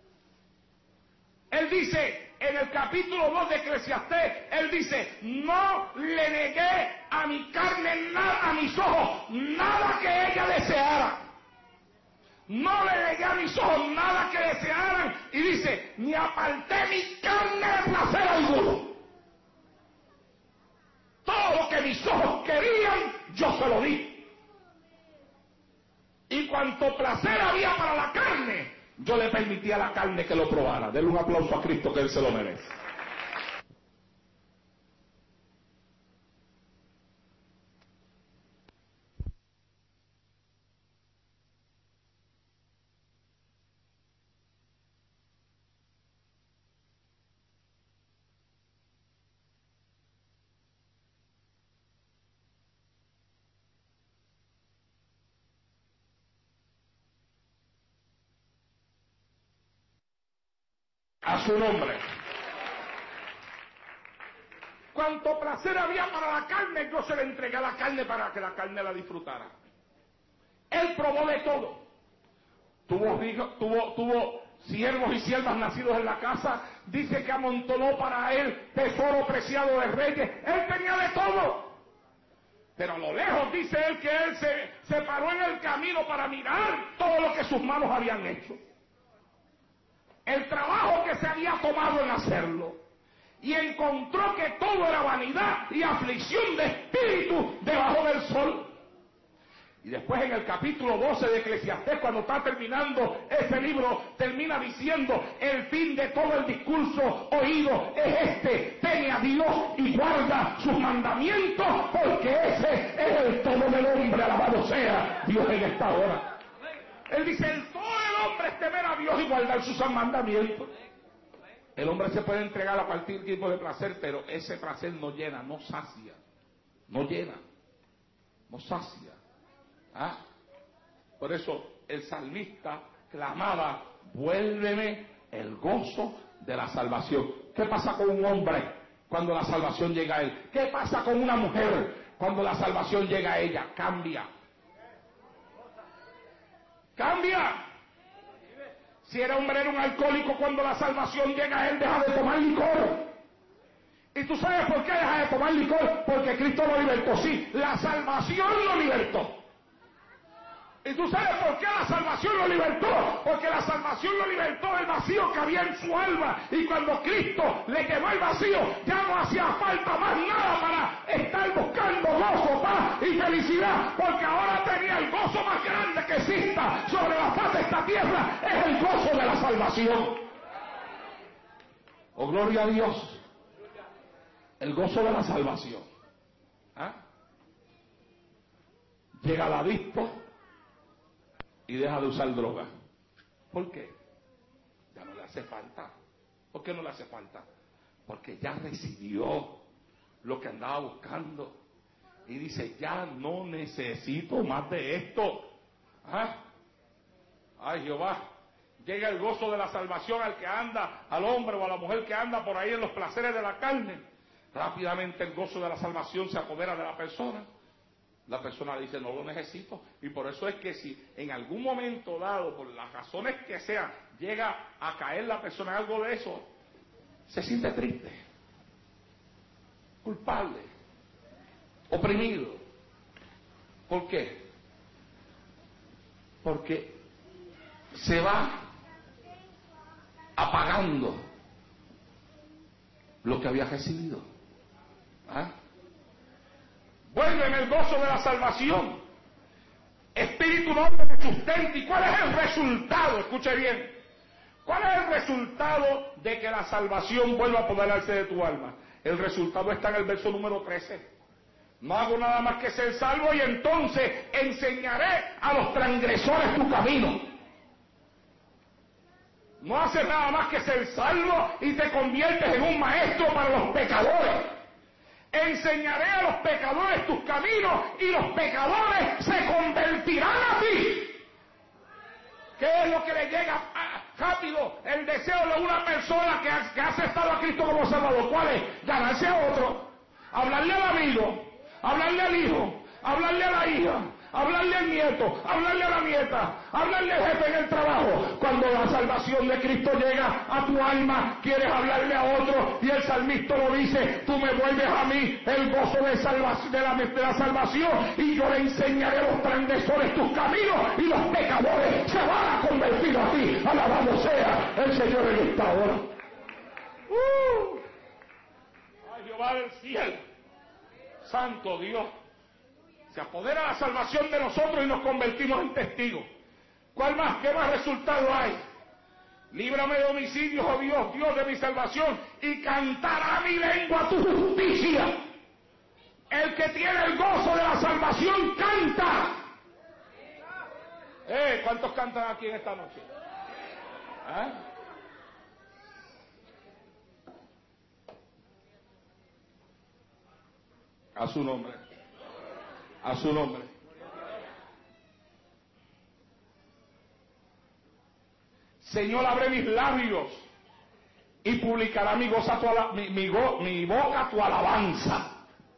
Él dice, en el capítulo 2 de Eclesiastés, él dice: no le negué a mi carne nada, a mis ojos, nada que ella deseara. No le negué a mis ojos nada que desearan, y dice: ni aparté mi carne de placer alguno. Todo lo que mis ojos querían, yo se lo di. Y cuanto placer había para la carne, yo le permití a la carne que lo probara. Denle un aplauso a Cristo, que Él se lo merece. A su nombre. Cuanto placer había para la carne, yo se le entregué a la carne para que la carne la disfrutara. Él probó de todo. Tuvo siervos y siervas nacidos en la casa. Dice que amontonó para él tesoro preciado de reyes. Él tenía de todo. Pero a lo lejos dice él que él se paró en el camino para mirar todo lo que sus manos habían hecho. El trabajo que se había tomado en hacerlo, y encontró que todo era vanidad y aflicción de espíritu debajo del sol. Y después en el capítulo 12 de Eclesiastés, cuando está terminando ese libro, termina diciendo, el fin de todo el discurso oído es este: teme a Dios y guarda sus mandamientos, porque ese es el todo del hombre, alabado sea Dios en esta hora. Él dice, el todo del hombre es temer a Dios y guardar sus mandamientos. El hombre se puede entregar a cualquier tipo de placer, pero ese placer no llena, no sacia, no llena, no sacia. ¿Ah? Por eso el salmista clamaba, vuélveme el gozo de la salvación. ¿Qué pasa con un hombre cuando la salvación llega a él? ¿Qué pasa con una mujer cuando la salvación llega a ella? Cambia. Cambia. Si era hombre, era un alcohólico, cuando la salvación llega a él, deja de tomar licor. ¿Y tú sabes por qué deja de tomar licor? Porque Cristo lo libertó. Sí, la salvación lo libertó. ¿Y tú sabes por qué la salvación lo libertó? Porque la salvación lo libertó del vacío que había en su alma. Y cuando Cristo le quemó el vacío, ya no hacía falta más nada para estar buscando gozo, paz y felicidad. Porque ahora tenía el gozo más grande que exista sobre la faz de esta tierra. Es el gozo de la salvación. Oh, gloria a Dios. El gozo de la salvación. ¿Ah? Llega el adicto y deja de usar droga. ¿Por qué? Ya no le hace falta. ¿Por qué no le hace falta? Porque ya recibió lo que andaba buscando. Y dice, ya no necesito más de esto. ¿Ah? Ay, Jehová. Llega el gozo de la salvación al que anda, al hombre o a la mujer que anda por ahí en los placeres de la carne. Rápidamente el gozo de la salvación se apodera de la persona. La persona dice, no lo necesito. Y por eso es que si en algún momento dado, por las razones que sean, llega a caer la persona en algo de eso, se siente triste, culpable, oprimido. ¿Por qué? Porque se va apagando lo que había recibido. ¿Ah? Vuélveme el gozo de la salvación. Espíritu, nombre me sustenta. ¿Y cuál es el resultado? Escuche bien. ¿Cuál es el resultado de que la salvación vuelva a apoderarse de tu alma? El resultado está en el verso número 13. No hago nada más que ser salvo, y entonces enseñaré a los transgresores tu camino. No haces nada más que ser salvo y te conviertes en un maestro para los pecadores. Enseñaré a los pecadores tus caminos y los pecadores se convertirán a ti. ¿Qué es lo que le llega rápido? El deseo de una persona que ha aceptado a Cristo como Salvador. ¿Cuál es? Ganarse a otro, hablarle al amigo, hablarle al hijo, hablarle a la hija, hablarle al nieto, hablarle a la nieta, hablarle al jefe en el trabajo. Cuando la salvación de Cristo llega a tu alma, quieres hablarle a otro, y el salmista lo dice, tú me vuelves a mí el gozo de la salvación, y yo le enseñaré a los transgresores tus caminos, y los pecadores se van a convertir a ti. Alabado sea el Señor en esta hora. ¡Ay, Jehová del cielo! Santo Dios. Se apodera la salvación de nosotros y nos convertimos en testigos. ¿Cuál más? ¿Qué más resultado hay? Líbrame de homicidios, oh Dios, Dios de mi salvación, y cantará mi lengua tu justicia. El que tiene el gozo de la salvación canta. ¿Cuántos cantan aquí en esta noche? ¿Ah? A su nombre. A su nombre. Señor, abre mis labios y publicará mi boca tu alabanza.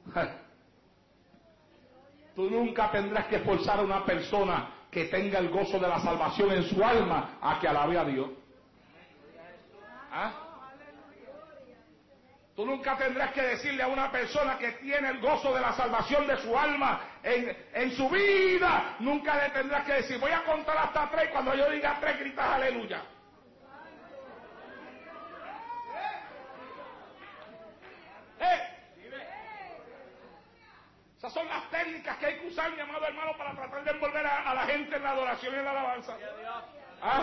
Tú nunca tendrás que forzar a una persona que tenga el gozo de la salvación en su alma a que alabe a Dios. ¿Ah? Tú nunca tendrás que decirle a una persona que tiene el gozo de la salvación de su alma en su vida, nunca le tendrás que decir, voy a contar hasta 3, cuando yo diga 3 gritas aleluya. Esas son las las técnicas que hay que usar, mi amado hermano, para tratar de envolver a la gente en la adoración y en la alabanza. ¿Ah?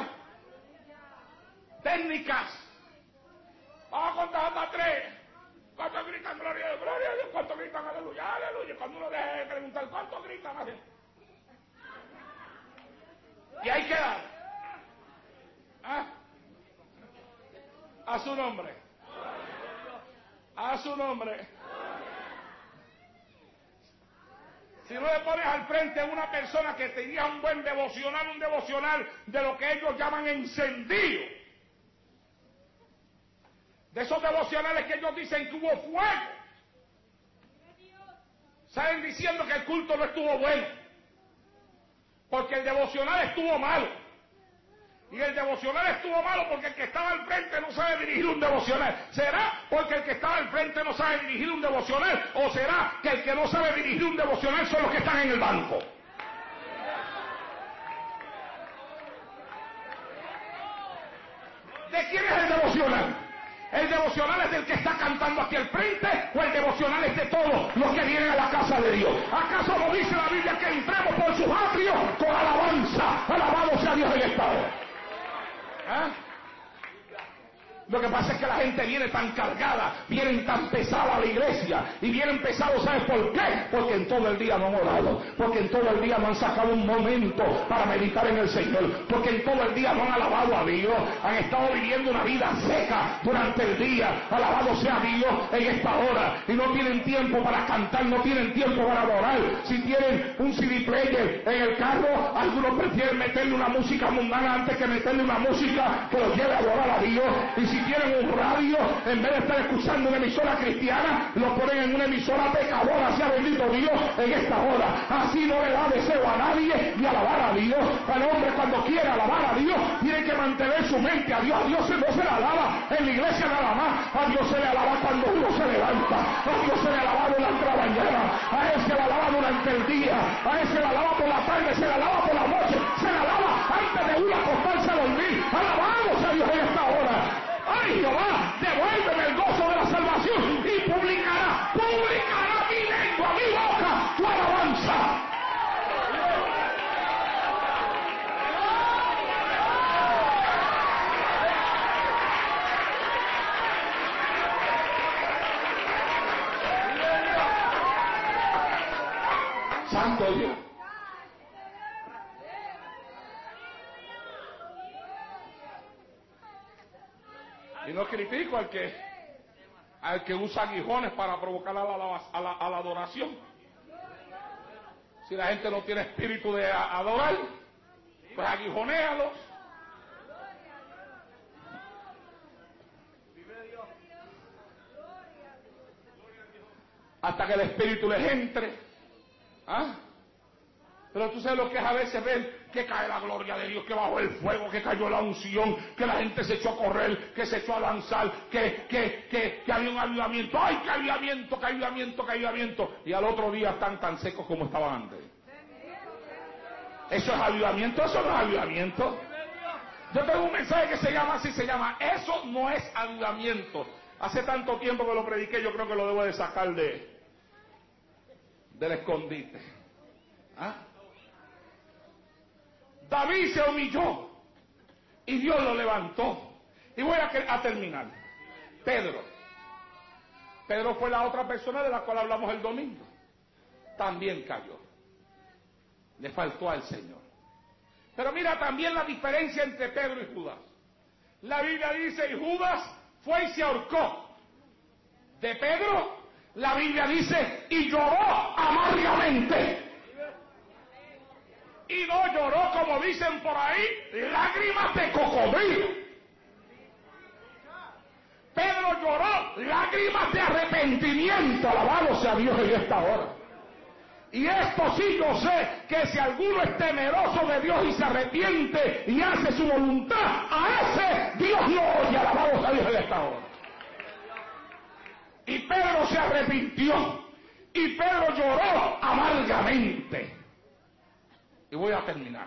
Técnicas. Vamos a contar hasta 3. ¿Cuántos gritan gloria a Dios? Gloria a Dios. ¿Cuántos gritan aleluya? Aleluya. Cuando uno deje de preguntar, ¿cuántos gritan? Y hay que dar. ¿Ah? A su nombre. A su nombre. Si no le pones al frente a una persona que tenía un buen devocional, un devocional de lo que ellos llaman encendido, de esos devocionales que ellos dicen que hubo fuego, salen diciendo que el culto no estuvo bueno, porque el devocional estuvo malo. Y el devocional estuvo malo porque el que estaba al frente no sabe dirigir un devocional. ¿Será porque el que estaba al frente no sabe dirigir un devocional? ¿O será que el que no sabe dirigir un devocional son los que están en el banco? ¿De quién es el devocional? ¿El devocional es del que está cantando aquí al frente o el devocional es de todos los que vienen a la casa de Dios? ¿Acaso no dice la Biblia que entremos por sus atrios con alabanza? Alabado sea Dios en esta hora. ¿Ah? Lo que pasa es que la gente viene tan cargada, vienen tan pesada a la iglesia y vienen pesados, ¿sabes por qué? Porque en todo el día no han orado, porque en todo el día no han sacado un momento para meditar en el Señor, porque en todo el día no han alabado a Dios, han estado viviendo una vida seca durante el día. Alabado sea Dios en esta hora, y no tienen tiempo para cantar, no tienen tiempo para adorar. Si tienen un CD player en el carro, algunos prefieren meterle una música mundana antes que meterle una música que los lleve a adorar a Dios. Y si tienen un radio, en vez de estar escuchando una emisora cristiana, lo ponen en una emisora pecadora. Sea bendito Dios en esta hora. Así no le da deseo a nadie de alabar a Dios. El hombre, cuando quiere alabar a Dios, tiene que mantener su mente a Dios. A Dios no se le alaba en la iglesia nada más, a Dios se le alaba cuando uno se levanta, a Dios se le alaba durante la mañana, a Él se le alaba durante el día, a Él se le alaba por la tarde, se le alaba por la noche, se le alaba antes de uno acostarse a dormir. Alabamos a Dios en esta hora. ¡Ay, Jehová, devuélveme el gozo de la salvación! Y publicará mi lengua, mi boca, tu alabanza. Santo Dios. Y no critico al que usa aguijones para provocar a la adoración. Si la gente no tiene espíritu de adorar, pues aguijonéalos. Hasta que el espíritu les entre. ¿Ah? Pero tú sabes lo que es a veces ver que cae la gloria de Dios, que bajó el fuego, que cayó la unción, que la gente se echó a correr, que se echó a lanzar, que había un avivamiento. ¡Ay, qué avivamiento, qué avivamiento, qué avivamiento! Y al otro día están tan secos como estaban antes. ¿Eso es avivamiento? Eso no es avivamiento. Yo tengo un mensaje que se llama así, se llama Eso no es avivamiento. Hace tanto tiempo que lo prediqué, yo creo que lo debo de sacar del escondite. ¿Ah? David se humilló y Dios lo levantó. Y voy a terminar. Pedro fue la otra persona de la cual hablamos el domingo. También cayó. Le faltó al Señor. Pero mira también la diferencia entre Pedro y Judas. La Biblia dice, y Judas fue y se ahorcó. De Pedro, la Biblia dice, y lloró amargamente. Y no lloró, como dicen por ahí, lágrimas de cocodrilo. Pedro lloró lágrimas de arrepentimiento. Alabado sea Dios en esta hora. Y esto sí yo sé, que si alguno es temeroso de Dios y se arrepiente y hace su voluntad, a ese Dios lo oye. Alabado sea Dios en esta hora. Y Pedro se arrepintió. Y Pedro lloró amargamente. Y voy a terminar.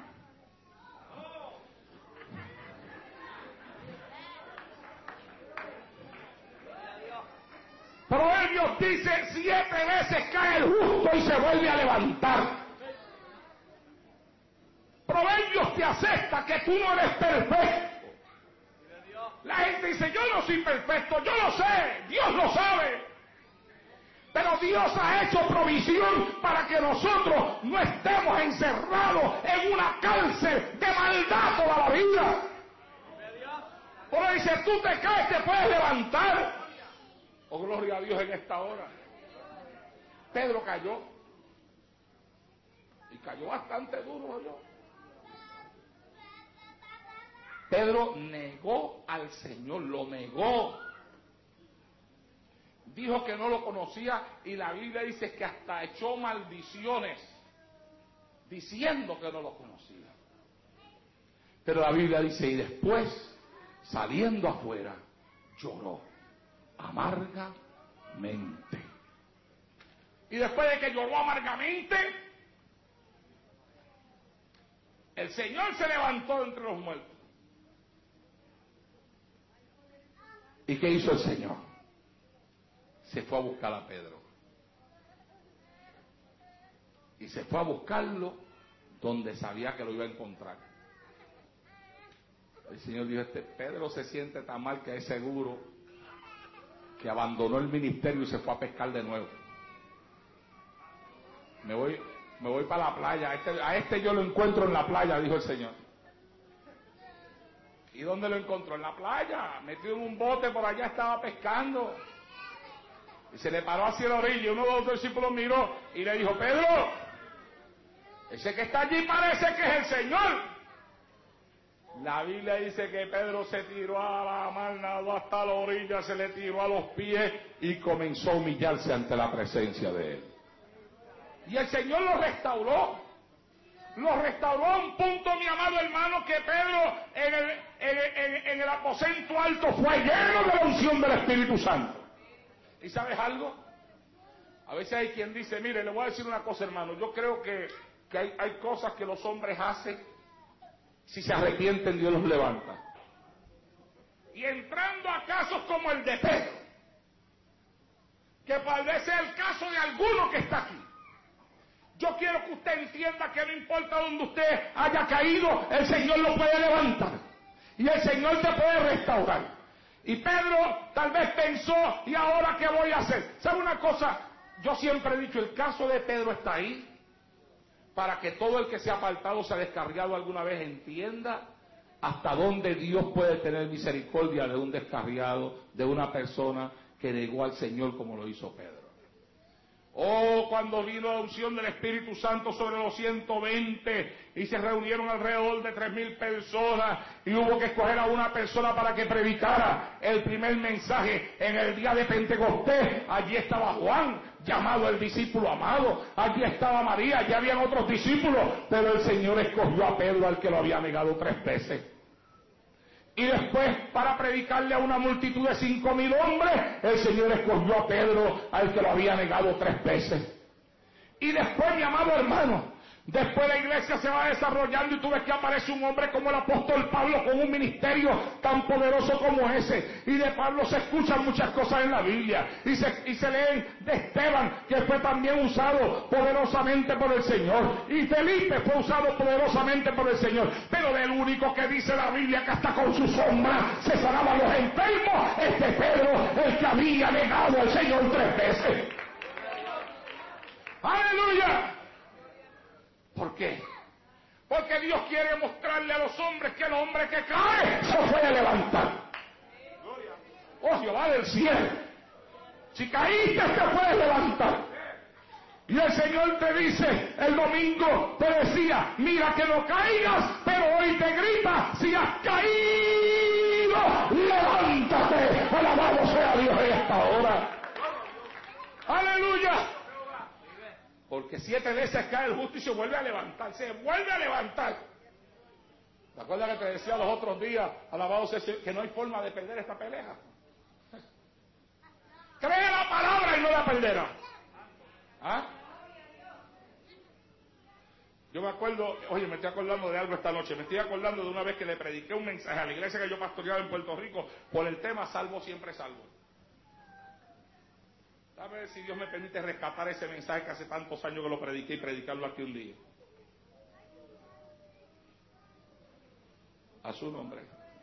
Proverbios dice 7 veces cae el justo y se vuelve a levantar. Proverbios te acepta que tú no eres perfecto. La gente dice, yo no soy perfecto, yo lo sé, Dios lo sabe. Pero Dios ha hecho provisión para que nosotros no estemos encerrados en una cárcel de maldad toda la vida. Por eso dice, tú te caes, te puedes levantar. Oh, gloria a Dios en esta hora. Pedro cayó. Y cayó bastante duro, yo. Pedro negó al Señor, lo negó. Dijo que no lo conocía y la Biblia dice que hasta echó maldiciones diciendo que no lo conocía. Pero la Biblia dice, y después, saliendo afuera, lloró amargamente. Y después de que lloró amargamente, el Señor se levantó entre los muertos. ¿Y qué hizo el Señor? Se fue a buscar a Pedro. Y se fue a buscarlo donde sabía que lo iba a encontrar. El Señor dijo, Pedro se siente tan mal que es seguro que abandonó el ministerio y se fue a pescar de nuevo. Me voy para la playa. A este yo lo encuentro en la playa, dijo el Señor. ¿Y dónde lo encontró? En la playa, metido en un bote, por allá estaba pescando. Y se le paró hacia la orilla y uno de los discípulos miró y le dijo, Pedro, ese que está allí parece que es el Señor. La Biblia dice que Pedro se tiró a la mar, nadó hasta la orilla, se le tiró a los pies y comenzó a humillarse ante la presencia de él. Y el Señor lo restauró. Lo restauró a un punto, mi amado hermano, que Pedro en el aposento alto fue lleno de la unción del Espíritu Santo. ¿Y sabes algo? A veces hay quien dice, mire, le voy a decir una cosa, hermano, yo creo que hay cosas que los hombres hacen, si se arrepienten, Dios los levanta. Y entrando a casos como el de Pedro, que parece el caso de alguno que está aquí, yo quiero que usted entienda que no importa dónde usted haya caído, el Señor lo puede levantar. Y el Señor te puede restaurar. Y Pedro tal vez pensó, ¿y ahora qué voy a hacer? ¿Sabe una cosa? Yo siempre he dicho, el caso de Pedro está ahí para que todo el que se ha apartado, se ha descarriado alguna vez, entienda hasta dónde Dios puede tener misericordia de un descarriado, de una persona que negó al Señor como lo hizo Pedro. Oh, cuando vino la unción del Espíritu Santo sobre los 120 y se reunieron alrededor de 3,000 personas y hubo que escoger a una persona para que predicara el primer mensaje en el día de Pentecostés. Allí estaba Juan, llamado el discípulo amado. Allí estaba María, ya habían otros discípulos, pero el Señor escogió a Pedro, al que lo había negado 3 veces. Y después, para predicarle a una multitud de 5,000 hombres, el Señor escogió a Pedro, al que lo había negado 3 veces. Y después, mi amado hermano, después la iglesia se va desarrollando y tú ves que aparece un hombre como el apóstol Pablo con un ministerio tan poderoso como ese. Y de Pablo se escuchan muchas cosas en la Biblia. Y se leen de Esteban, que fue también usado poderosamente por el Señor. Y Felipe fue usado poderosamente por el Señor. Pero del único que dice la Biblia que hasta con su sombra se sanaban los enfermos, es de Pedro, el que había negado al Señor 3 veces. ¡Aleluya! ¿Por qué? Porque Dios quiere mostrarle a los hombres que el hombre que cae se puede levantar. Oh, Jehová del cielo, si caíste te puedes levantar. Y el Señor te dice, el domingo te decía, mira que no caigas, pero hoy te grita, si has caído, levántate. Alabado sea Dios en esta hora. Aleluya. Porque 7 veces cae el justo y se vuelve a levantar, se vuelve a levantar. ¿Te acuerdas que te decía los otros días, alabado sea, que no hay forma de perder esta pelea? Cree la palabra y no la perderá. ¿Ah? Yo me acuerdo, oye, me estoy acordando de algo esta noche, me estoy acordando de una vez que le prediqué un mensaje a la iglesia que yo pastoreaba en Puerto Rico por el tema salvo siempre salvo. A ver si Dios me permite rescatar ese mensaje que hace tantos años que lo prediqué y predicarlo aquí un día. A su nombre.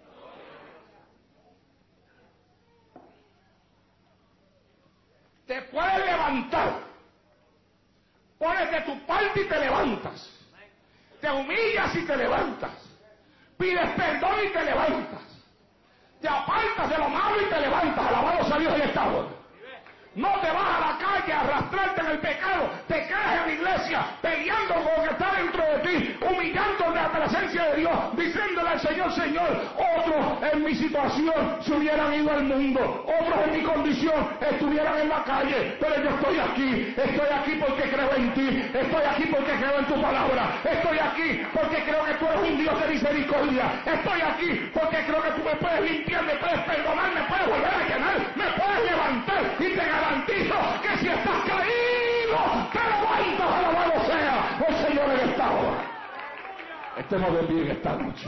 Te puedes levantar. Pones de tu parte y te levantas. Te humillas y te levantas. Pides perdón y te levantas. Te apartas de lo malo y te levantas. Alabado sea Dios en esta hora. No te vas a la calle a arrastrarte en el pecado. Te quedas en la iglesia peleando con lo que está dentro de ti, humillándote ante la presencia de Dios, diciéndole al Señor, Señor, otros en mi situación se hubieran ido al mundo, otros en mi condición estuvieran en la calle, pero yo estoy aquí porque creo en ti, estoy aquí porque creo en tu palabra, estoy aquí porque creo que tú eres un Dios de misericordia, estoy aquí porque creo que tú me puedes limpiar, me puedes perdonar, me puedes volver a llenar, me puedes levantar y te garantizo que si estás caído, te levantas, alabado sea el Señor en esta hora. Estemos de pie en esta noche.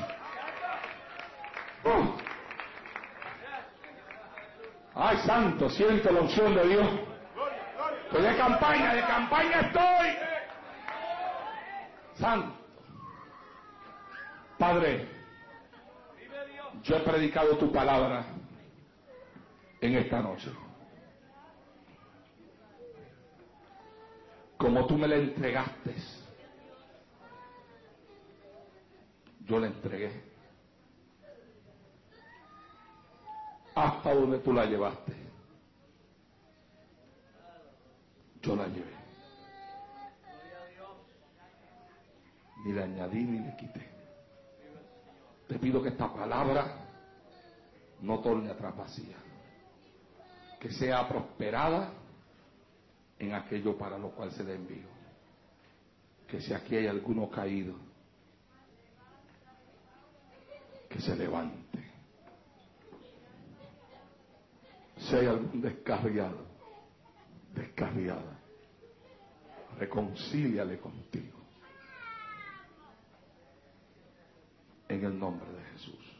Ay, santo, siento la unción de Dios. Estoy de campaña estoy. Santo. Padre, yo he predicado tu palabra en esta noche. Como tú me la entregaste, yo la entregué. Hasta donde tú la llevaste, yo la llevé. Ni le añadí ni le quité. Te pido que esta palabra no torne atrás vacía, que sea prosperada en aquello para lo cual se le envió. Que si aquí hay alguno caído, que se levante. Si hay algún descarriada, reconcíliale contigo. En el nombre de Jesús.